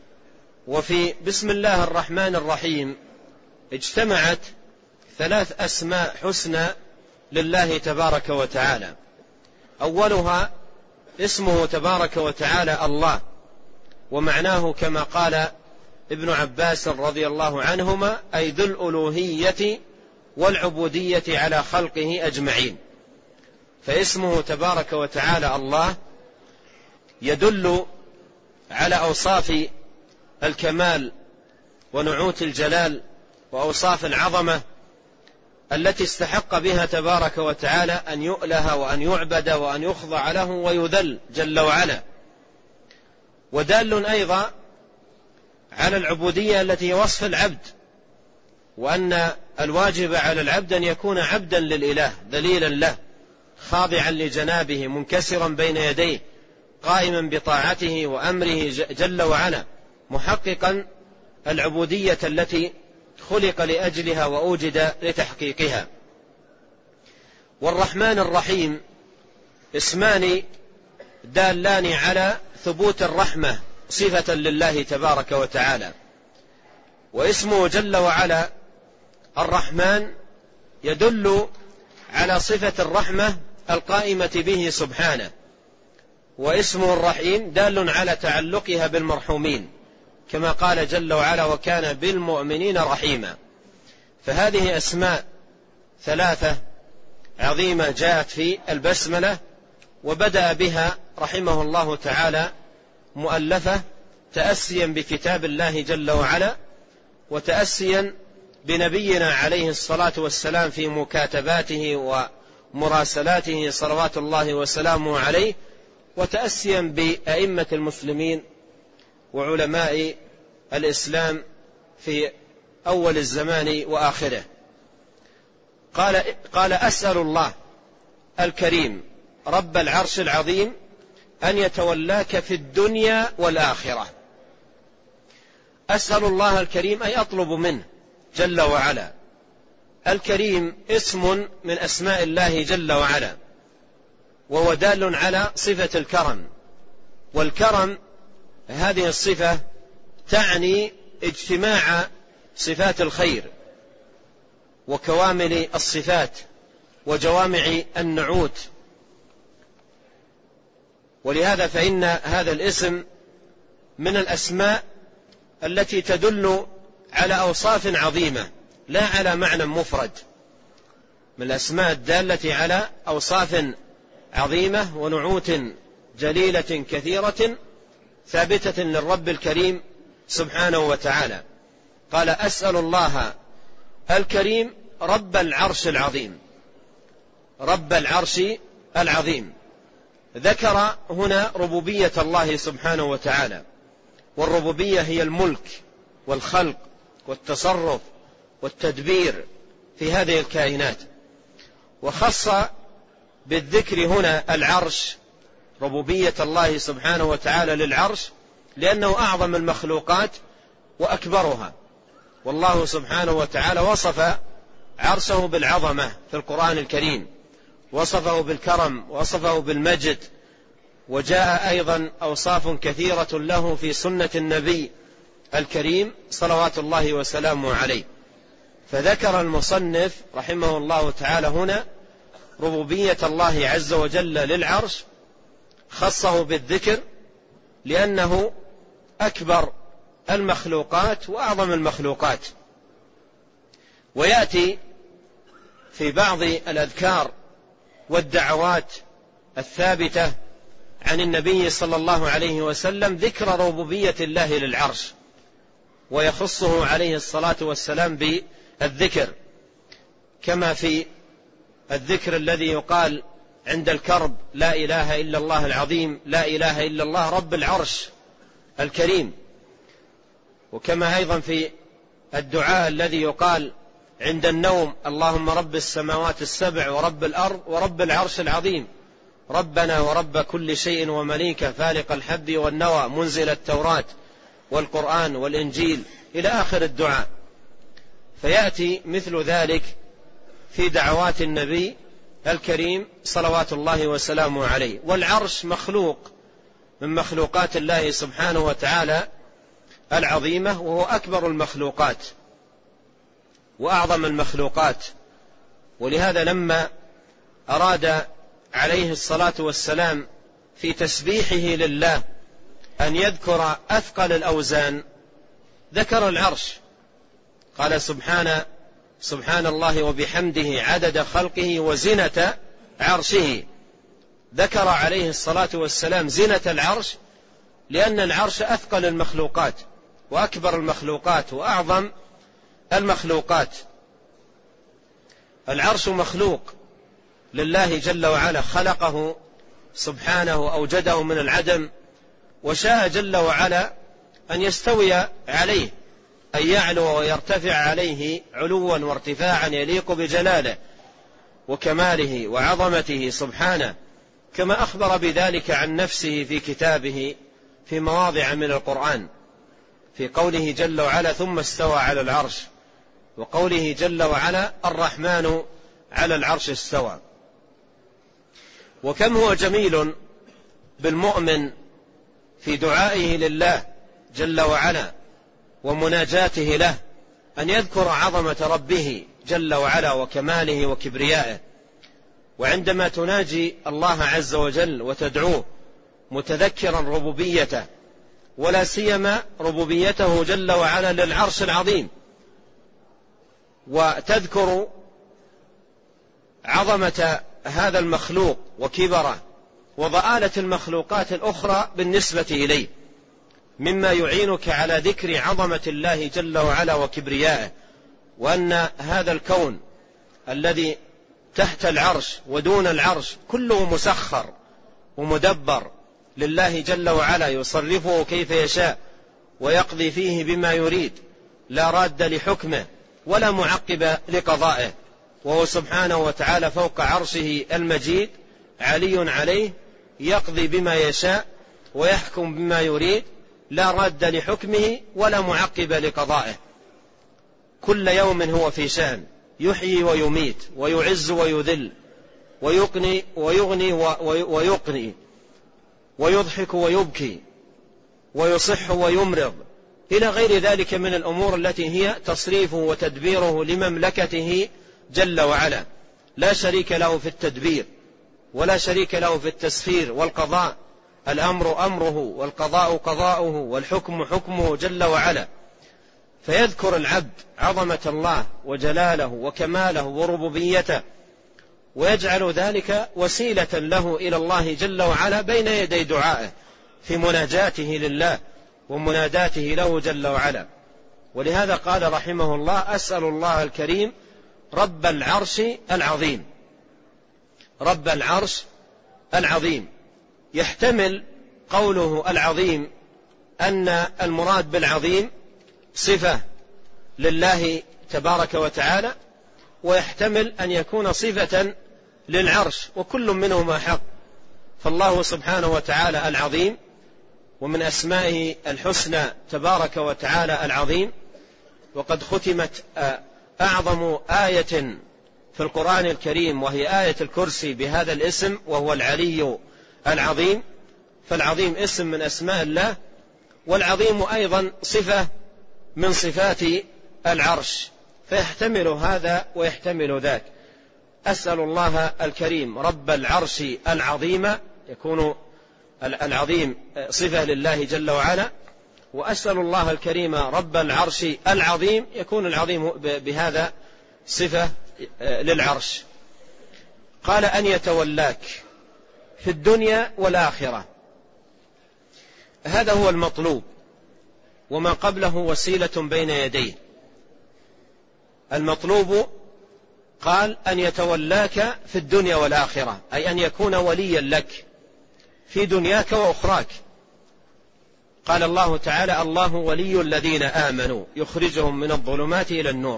وفي بسم الله الرحمن الرحيم اجتمعت ثلاث أسماء حسنى لله تبارك وتعالى. أولها اسمه تبارك وتعالى الله، ومعناه كما قال ابن عباس رضي الله عنهما أي ذو الألوهية والعبودية على خلقه أجمعين. فاسمه تبارك وتعالى الله يدل على أوصاف الكمال ونعوت الجلال وأوصاف العظمة التي استحق بها تبارك وتعالى أن يؤله وأن يعبد وأن يخضع له ويذل جل وعلا. ودال أيضا على العبودية التي وصف العبد، وأن الواجب على العبد أن يكون عبدا للإله ذليلا له، خاضعا لجنابه، منكسرا بين يديه، قائما بطاعته وأمره جل وعلا، محققا العبودية التي خلق لأجلها وأوجد لتحقيقها. والرحمن الرحيم اسمان دالان على ثبوت الرحمة صفة لله تبارك وتعالى. واسمه جل وعلا الرحمن يدل على صفة الرحمة القائمة به سبحانه، واسمه الرحيم دال على تعلقها بالمرحومين، كما قال جل وعلا وكان بالمؤمنين رحيما. فهذه أسماء ثلاثة عظيمة جاءت في البسملة، وبدأ بها رحمه الله تعالى مؤلفة تأسيا بكتاب الله جل وعلا، وتأسيا بنبينا عليه الصلاة والسلام في مكاتباته ومراسلاته صلوات الله وسلامه عليه، وتأسيا بأئمة المسلمين وعلماء الإسلام في أول الزمان وآخره. قال, قال أسأل الله الكريم رب العرش العظيم أن يتولاك في الدنيا والآخرة. أسأل الله الكريم أي أطلب منه جل وعلا. الكريم اسم من أسماء الله جل وعلا، وهو دال على صفة الكرم، والكرم هذه الصفة تعني اجتماع صفات الخير وكوامل الصفات وجوامع النعوت. ولهذا فإن هذا الاسم من الأسماء التي تدل على أوصاف عظيمة لا على معنى مفرد، من الأسماء الدالة على أوصاف عظيمة ونعوت جليلة كثيرة ثابتة للرب الكريم سبحانه وتعالى. قال أسأل الله الكريم رب العرش العظيم، رب العرش العظيم. ذكر هنا ربوبية الله سبحانه وتعالى، والربوبية هي الملك والخلق والتصرف والتدبير في هذه الكائنات. وخص بالذكر هنا العرش، ربوبية الله سبحانه وتعالى للعرش، لأنه أعظم المخلوقات وأكبرها. والله سبحانه وتعالى وصف عرشه بالعظمة في القرآن الكريم، وصفه بالكرم، وصفه بالمجد، وجاء أيضا أوصاف كثيرة له في سنة النبي الكريم صلوات الله وسلامه عليه. فذكر المصنف رحمه الله تعالى هنا ربوبية الله عز وجل للعرش، خصه بالذكر لأنه أكبر المخلوقات وأعظم المخلوقات. ويأتي في بعض الأذكار والدعوات الثابتة عن النبي صلى الله عليه وسلم ذكر ربوبية الله للعرش، ويخصه عليه الصلاة والسلام بالذكر، كما في الذكر الذي يقال عند الكرب: لا إله إلا الله العظيم، لا إله إلا الله رب العرش الكريم. وكما أيضا في الدعاء الذي يقال عند النوم: اللهم رب السماوات السبع ورب الأرض ورب العرش العظيم، ربنا ورب كل شيء ومليكه، فالق الحب والنوى، منزل التوراة والقرآن والإنجيل، إلى آخر الدعاء. فيأتي مثل ذلك في دعوات النبي الكريم صلوات الله وسلامه عليه. والعرش مخلوق من مخلوقات الله سبحانه وتعالى العظيمة، وهو أكبر المخلوقات وأعظم المخلوقات. ولهذا لما أراد عليه الصلاة والسلام في تسبيحه لله أن يذكر أثقل الأوزان ذكر العرش، قال: سبحان سبحان الله وبحمده عدد خلقه وزنة عرشه. ذكر عليه الصلاة والسلام زنة العرش لأن العرش أثقل المخلوقات وأكبر المخلوقات وأعظم المخلوقات. العرش مخلوق لله جل وعلا، خلقه سبحانه، أوجده من العدم، وشاء جل وعلا أن يستوي عليه، أن يعلو ويرتفع عليه علوا وارتفاعا يليق بجلاله وكماله وعظمته سبحانه، كما أخبر بذلك عن نفسه في كتابه في مواضع من القرآن، في قوله جل وعلا: ثم استوى على العرش، وقوله جل وعلا: الرحمن على العرش استوى. وكم هو جميل بالمؤمن في دعائه لله جل وعلا ومناجاته له أن يذكر عظمة ربه جل وعلا وكماله وكبريائه. وعندما تناجي الله عز وجل وتدعوه متذكرا ربوبيته، ولا سيما ربوبيته جل وعلا للعرش العظيم، وتذكر عظمة هذا المخلوق وكبره وضآلة المخلوقات الأخرى بالنسبة إليه، مما يعينك على ذكر عظمة الله جل وعلا وكبريائه، وأن هذا الكون الذي تحت العرش ودون العرش كله مسخر ومدبر لله جل وعلا، يصرفه كيف يشاء ويقضي فيه بما يريد، لا راد لحكمه ولا معقب لقضائه، وهو سبحانه وتعالى فوق عرشه المجيد علي عليه، يقضي بما يشاء ويحكم بما يريد، لا راد لحكمه ولا معقب لقضائه. كل يوم هو في شأن، يحيي ويميت ويعز ويذل ويقني ويغني ويقني ويضحك ويبكي ويصح ويمرض، إلى غير ذلك من الأمور التي هي تصريفه وتدبيره لمملكته جل وعلا. لا شريك له في التدبير ولا شريك له في التسخير والقضاء، الأمر أمره والقضاء قضاؤه والحكم حكمه جل وعلا. فيذكر العبد عظمة الله وجلاله وكماله وربوبيته، ويجعل ذلك وسيلة له إلى الله جل وعلا بين يدي دعائه في مناجاته لله ومناداته له جل وعلا. ولهذا قال رحمه الله: أسأل الله الكريم رب العرش العظيم. رب العرش العظيم يحتمل قوله العظيم أن المراد بالعظيم صفة لله تبارك وتعالى، ويحتمل أن يكون صفة للعرش، وكل منهما حق. فالله سبحانه وتعالى العظيم، ومن أسمائه الحسنى تبارك وتعالى العظيم. وقد ختمت أعظم آية في القرآن الكريم وهي آية الكرسي بهذا الاسم، وهو العلي العظيم. فالعظيم اسم من أسماء الله، والعظيم أيضا صفة من صفات العرش، فيحتمل هذا ويحتمل ذاك. أسأل الله الكريم رب العرش العظيم، يكون العظيم صفة لله جل وعلا، وأسأل الله الكريم رب العرش العظيم يكون العظيم بهذا صفة للعرش. قال أن يتولاك في الدنيا والآخرة، هذا هو المطلوب، وما قبله وسيلة بين يديه. المطلوب قال أن يتولاك في الدنيا والآخرة، أي أن يكون وليا لك في دنياك وأخراك. قال الله تعالى: الله ولي الذين آمنوا يخرجهم من الظلمات إلى النور.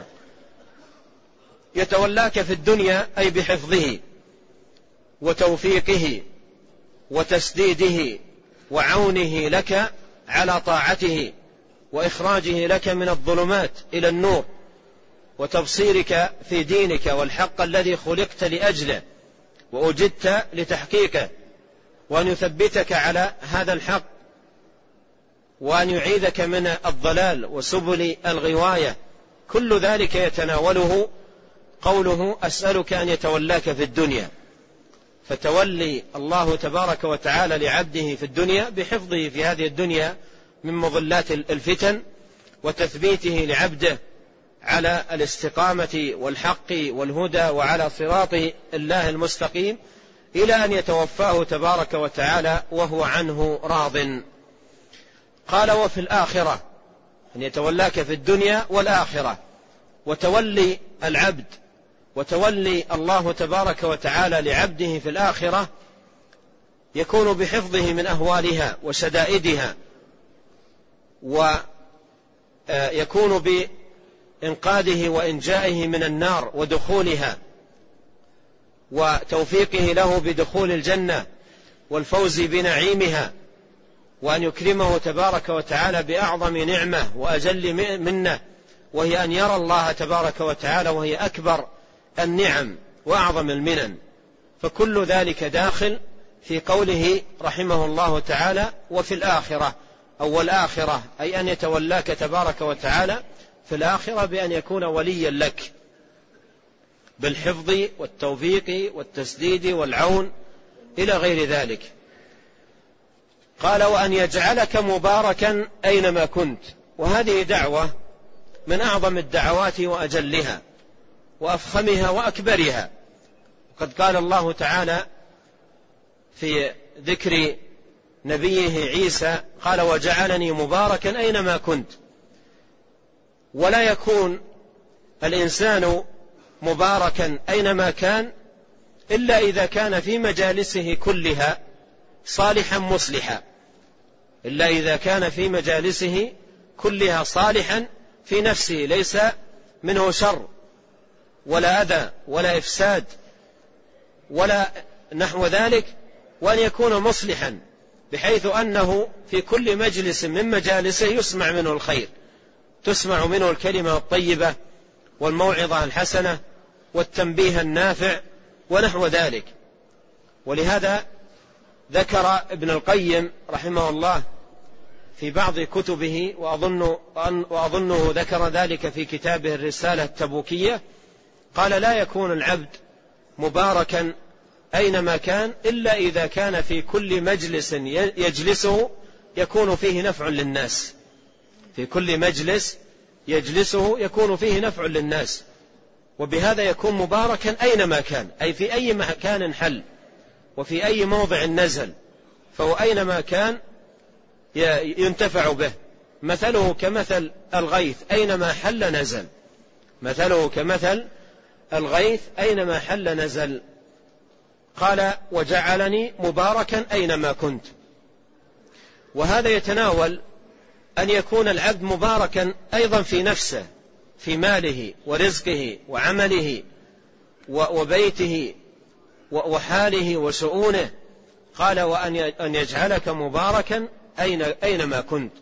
يتولاك في الدنيا أي بحفظه وتوفيقه وتسديده وعونه لك على طاعته وإخراجه لك من الظلمات إلى النور، وتبصيرك في دينك والحق الذي خلقت لأجله وأجدت لتحقيقه، وأن يثبتك على هذا الحق، وأن يعيذك من الضلال وسبل الغواية. كل ذلك يتناوله قوله: أسألك أن يتولاك في الدنيا. فتولي الله تبارك وتعالى لعبده في الدنيا بحفظه في هذه الدنيا من مضلات الفتن، وتثبيته لعبده على الاستقامة والحق والهدى وعلى صراط الله المستقيم، إلى أن يتوفاه تبارك وتعالى وهو عنه راض. قال: وفي الآخرة، أن يتولاك في الدنيا والآخرة. وتولي العبد وتولي الله تبارك وتعالى لعبده في الآخرة يكون بحفظه من أهوالها وشدائدها، ويكون بإنقاذه وإنجائه من النار ودخولها، وتوفيقه له بدخول الجنة والفوز بنعيمها، وأن يكرمه تبارك وتعالى بأعظم نعمة وأجل منه، وهي أن يرى الله تبارك وتعالى، وهي أكبر النعم وأعظم المنن. فكل ذلك داخل في قوله رحمه الله تعالى: وفي الآخرة، أو الآخرة، أي أن يتولاك تبارك وتعالى في الآخرة بأن يكون وليا لك بالحفظ والتوفيق والتسديد والعون إلى غير ذلك. قال: وأن يجعلك مباركا أينما كنت. وهذه دعوة من أعظم الدعوات وأجلها وأفخمها وأكبرها. قد قال الله تعالى في ذكر نبيه عيسى: قال: وجعلني مباركا أينما كنت. ولا يكون الإنسان مباركا أينما كان إلا إذا كان في مجالسه كلها صالحا مصلحا، إلا إذا كان في مجالسه كلها صالحا في نفسه، ليس منه شر ولا أذى ولا إفساد ولا نحو ذلك، وأن يكون مصلحا بحيث أنه في كل مجلس من مجالسه يسمع منه الخير، تسمع منه الكلمة الطيبة والموعظة الحسنة والتنبيه النافع ونحو ذلك. ولهذا ذكر ابن القيم رحمه الله في بعض كتبه، وأظن وأظنه ذكر ذلك في كتابه الرسالة التبوكية، قال: لا يكون العبد مباركا أينما كان إلا إذا كان في كل مجلس يجلسه يكون فيه نفع للناس، في كل مجلس يجلسه يكون فيه نفع للناس، وبهذا يكون مباركا أينما كان، أي في أي مكان حل وفي أي موضع نزل، فهو أينما كان ينتفع به. مثله كمثل الغيث أينما حل نزل، مثله كمثل الغيث أينما حل نزل. قال: وجعلني مباركا أينما كنت. وهذا يتناول أن يكون العبد مباركا أيضا في نفسه، في ماله ورزقه وعمله وبيته وحاله وشؤونه. قال: وأن يجعلك مباركا أينما كنت،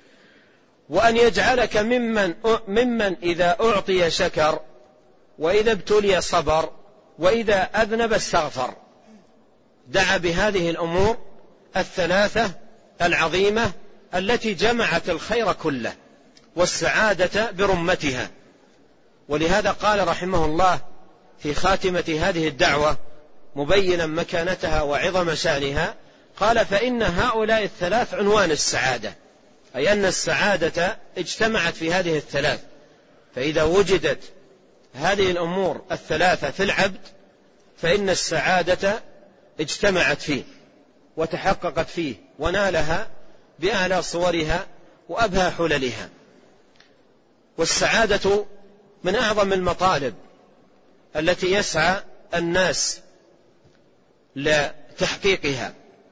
وأن يجعلك ممن, ممن إذا أعطي شكر، وإذا ابتلي صبر، وإذا أذنب استغفر. دعا بهذه الأمور الثلاثة العظيمة التي جمعت الخير كله والسعادة برمتها. ولهذا قال رحمه الله في خاتمة هذه الدعوة مبينا مكانتها وعظم شانها، قال: فإن هؤلاء الثلاث عنوان السعادة، أي أن السعادة اجتمعت في هذه الثلاث. فإذا وجدت هذه الأمور الثلاثة في العبد فإن السعادة اجتمعت فيه وتحققت فيه ونالها بأعلى صورها وأبهى حللها. والسعادة من أعظم المطالب التي يسعى الناس لتحقيقها،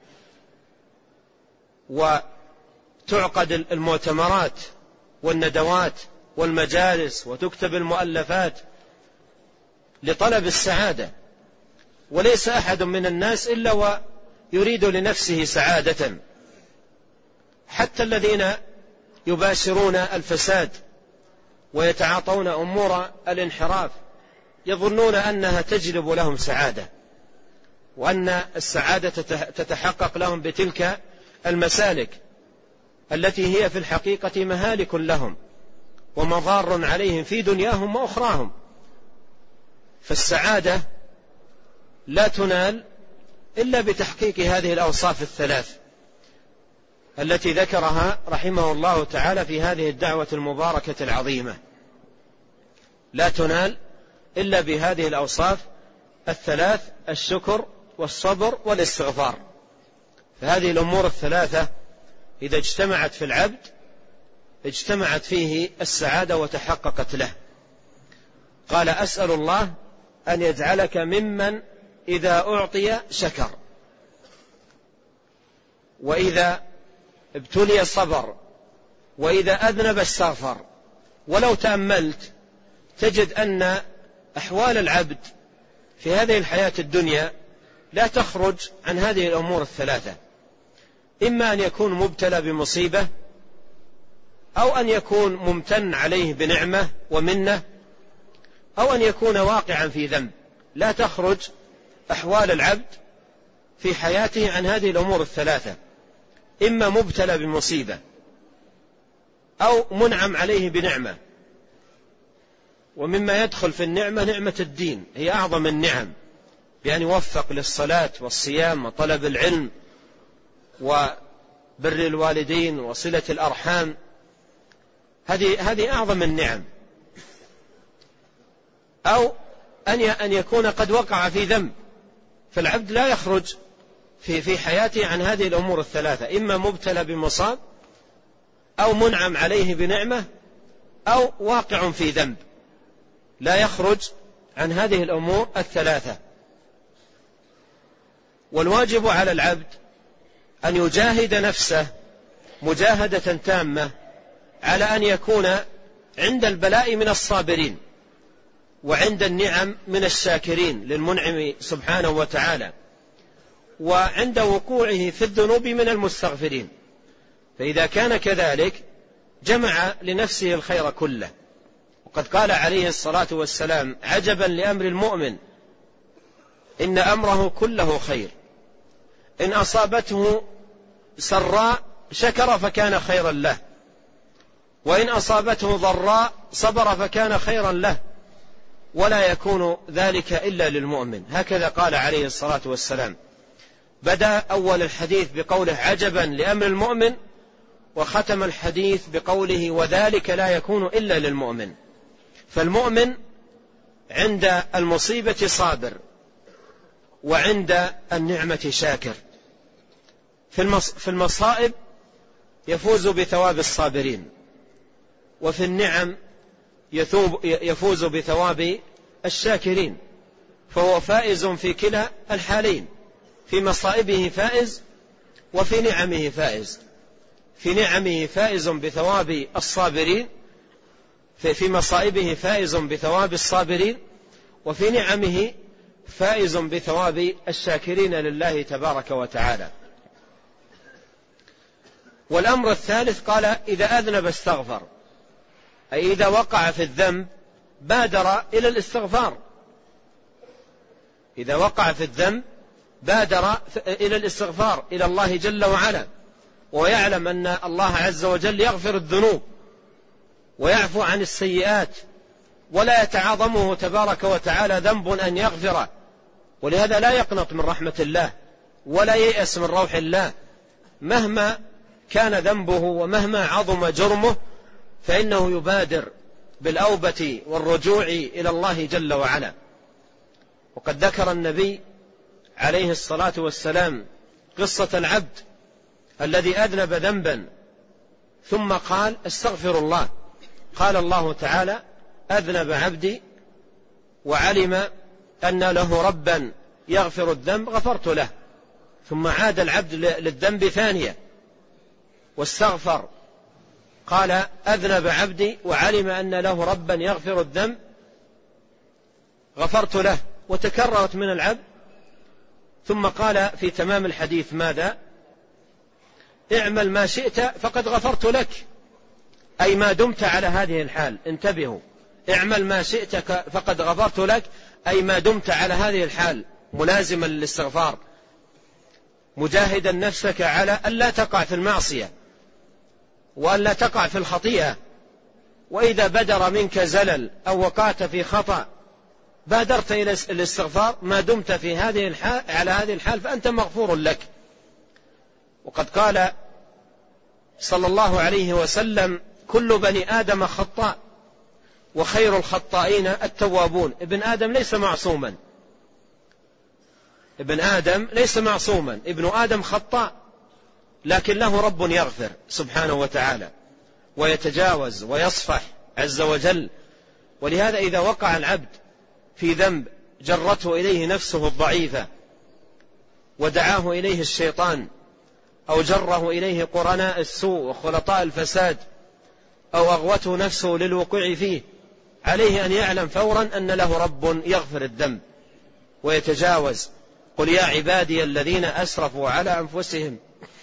وتعقد المؤتمرات والندوات والمجالس وتكتب المؤلفات لطلب السعادة، وليس أحد من الناس إلا ويريد لنفسه سعادة، حتى الذين يباشرون الفساد ويتعاطون أمور الانحراف يظنون أنها تجلب لهم سعادة، وأن السعادة تتحقق لهم بتلك المسالك التي هي في الحقيقة مهالك لهم ومضار عليهم في دنياهم وأخراهم. فالسعادة لا تنال إلا بتحقيق هذه الأوصاف الثلاث التي ذكرها رحمه الله تعالى في هذه الدعوة المباركة العظيمة، لا تنال إلا بهذه الأوصاف الثلاث: الشكر والصبر والاستغفار. فهذه الأمور الثلاثة إذا اجتمعت في العبد اجتمعت فيه السعادة وتحققت له. قال: أسأل الله أن يجعلك ممن إذا أعطي شكر، وإذا ابتلي صبر، وإذا أذنب استغفر. ولو تأملت تجد أن أحوال العبد في هذه الحياة الدنيا لا تخرج عن هذه الأمور الثلاثة: إما أن يكون مبتلى بمصيبة، أو أن يكون ممتن عليه بنعمة ومنة، أو أن يكون واقعا في ذنب. لا تخرج أحوال العبد في حياته عن هذه الأمور الثلاثة: إما مبتلى بمصيبة، أو منعم عليه بنعمة. ومما يدخل في النعمة نعمة الدين، هي أعظم النعم، بأن يوفق للصلاة والصيام وطلب العلم وبر الوالدين وصلة الأرحام. هذه هذه أعظم النعم. أو أن يكون قد وقع في ذنب، فالعبد لا يخرج في في حياته عن هذه الأمور الثلاثة: إما مبتلى بمصاب، أو منعم عليه بنعمة، أو واقع في ذنب. لا يخرج عن هذه الأمور الثلاثة. والواجب على العبد أن يجاهد نفسه مجاهدة تامة على أن يكون عند البلاء من الصابرين، وعند النعم من الشاكرين للمنعم سبحانه وتعالى، وعند وقوعه في الذنوب من المستغفرين. فإذا كان كذلك جمع لنفسه الخير كله. وقد قال عليه الصلاة والسلام: عجبا لأمر المؤمن، إن أمره كله خير، إن أصابته سراء شكر فكان خيرا له، وإن أصابته ضراء صبر فكان خيرا له، ولا يكون ذلك إلا للمؤمن. هكذا قال عليه الصلاة والسلام. بدأ أول الحديث بقوله: عجبا لأمر المؤمن، وختم الحديث بقوله: وذلك لا يكون إلا للمؤمن. فالمؤمن عند المصيبة صابر، وعند النعمة شاكر. في المصائب يفوز بثواب الصابرين، وفي النعم يفوز بثواب الشاكرين، فهو فائز في كلا الحالين: في مصائبه فائز، وفي نعمه فائز. في نعمه فائز بثواب الصابرين، في مصائبه فائز بثواب الصابرين، وفي نعمه فائز بثواب الشاكرين لله تبارك وتعالى. والأمر الثالث قال: إذا أذنب استغفر، أي إذا وقع في الذنب بادر إلى الاستغفار. إذا وقع في الذنب بادر إلى الاستغفار إلى الله جل وعلا، ويعلم أن الله عز وجل يغفر الذنوب ويعفو عن السيئات، ولا يتعاظمه تبارك وتعالى ذنب أن يغفر، ولهذا لا يقنط من رحمة الله ولا ييأس من روح الله. مهما كان ذنبه ومهما عظم جرمه فإنه يبادر بالأوبة والرجوع إلى الله جل وعلا. وقد ذكر النبي عليه الصلاة والسلام قصة العبد الذي أذنب ذنبا ثم قال استغفر الله. قال الله تعالى أذنب عبدي وعلم أن له ربا يغفر الذنب غفرت له. ثم عاد العبد للذنب ثانية واستغفر، قال أذنب عبدي وعلم أن له ربا يغفر الذنب غفرت له، وتكررت من العبد. ثم قال في تمام الحديث ماذا؟ اعمل ما شئت فقد غفرت لك، أي ما دمت على هذه الحال. انتبهوا، اعمل ما شئت فقد غفرت لك، أي ما دمت على هذه الحال ملازما للاستغفار، مجاهدا نفسك على ألا تقع في المعصية وألا تقع في الخطيئة. وإذا بدر منك زلل أو وقعت في خطأ بادرت إلى الاستغفار، ما دمت في هذه الحال على هذه الحال فأنت مغفور لك. وقد قال صلى الله عليه وسلم كل بني آدم خطاء وخير الخطائين التوابون. ابن آدم ليس معصوما، ابن آدم ليس معصوما، ابن آدم خطاء، لكن له رب يغفر سبحانه وتعالى ويتجاوز ويصفح عز وجل. ولهذا إذا وقع العبد في ذنب جرته إليه نفسه الضعيفة ودعاه إليه الشيطان أو جره إليه قرناء السوء وخلطاء الفساد أو أغوته نفسه للوقوع فيه، عليه أن يعلم فورا أن له رب يغفر الذنب ويتجاوز. قل يا عبادي الذين أسرفوا على أنفسهم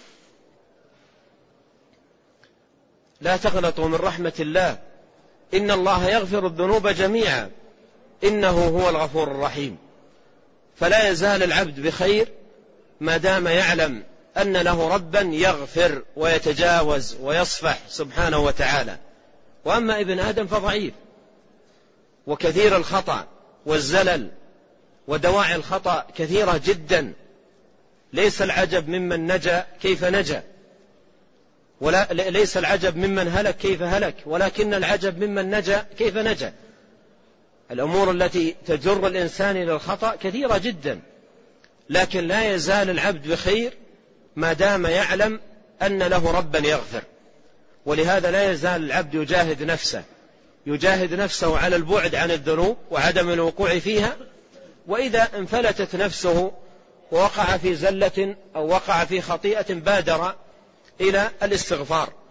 لا تقنطوا من رحمة الله إن الله يغفر الذنوب جميعا إنه هو الغفور الرحيم. فلا يزال العبد بخير ما دام يعلم أن له ربا يغفر ويتجاوز ويصفح سبحانه وتعالى. وأما ابن آدم فضعيف وكثير الخطأ والزلل، ودواعي الخطأ كثيرة جدا. ليس العجب ممن نجا كيف نجا، ولا ليس العجب ممن هلك كيف هلك، ولكن العجب ممن نجا كيف نجا. الأمور التي تجر الإنسان إلى الخطأ كثيرة جدا، لكن لا يزال العبد بخير ما دام يعلم أن له ربا يغفر. ولهذا لا يزال العبد يجاهد نفسه يجاهد نفسه على البعد عن الذنوب وعدم الوقوع فيها. وإذا انفلتت نفسه ووقع في زلة أو وقع في خطيئة بادر إلى الاستغفار.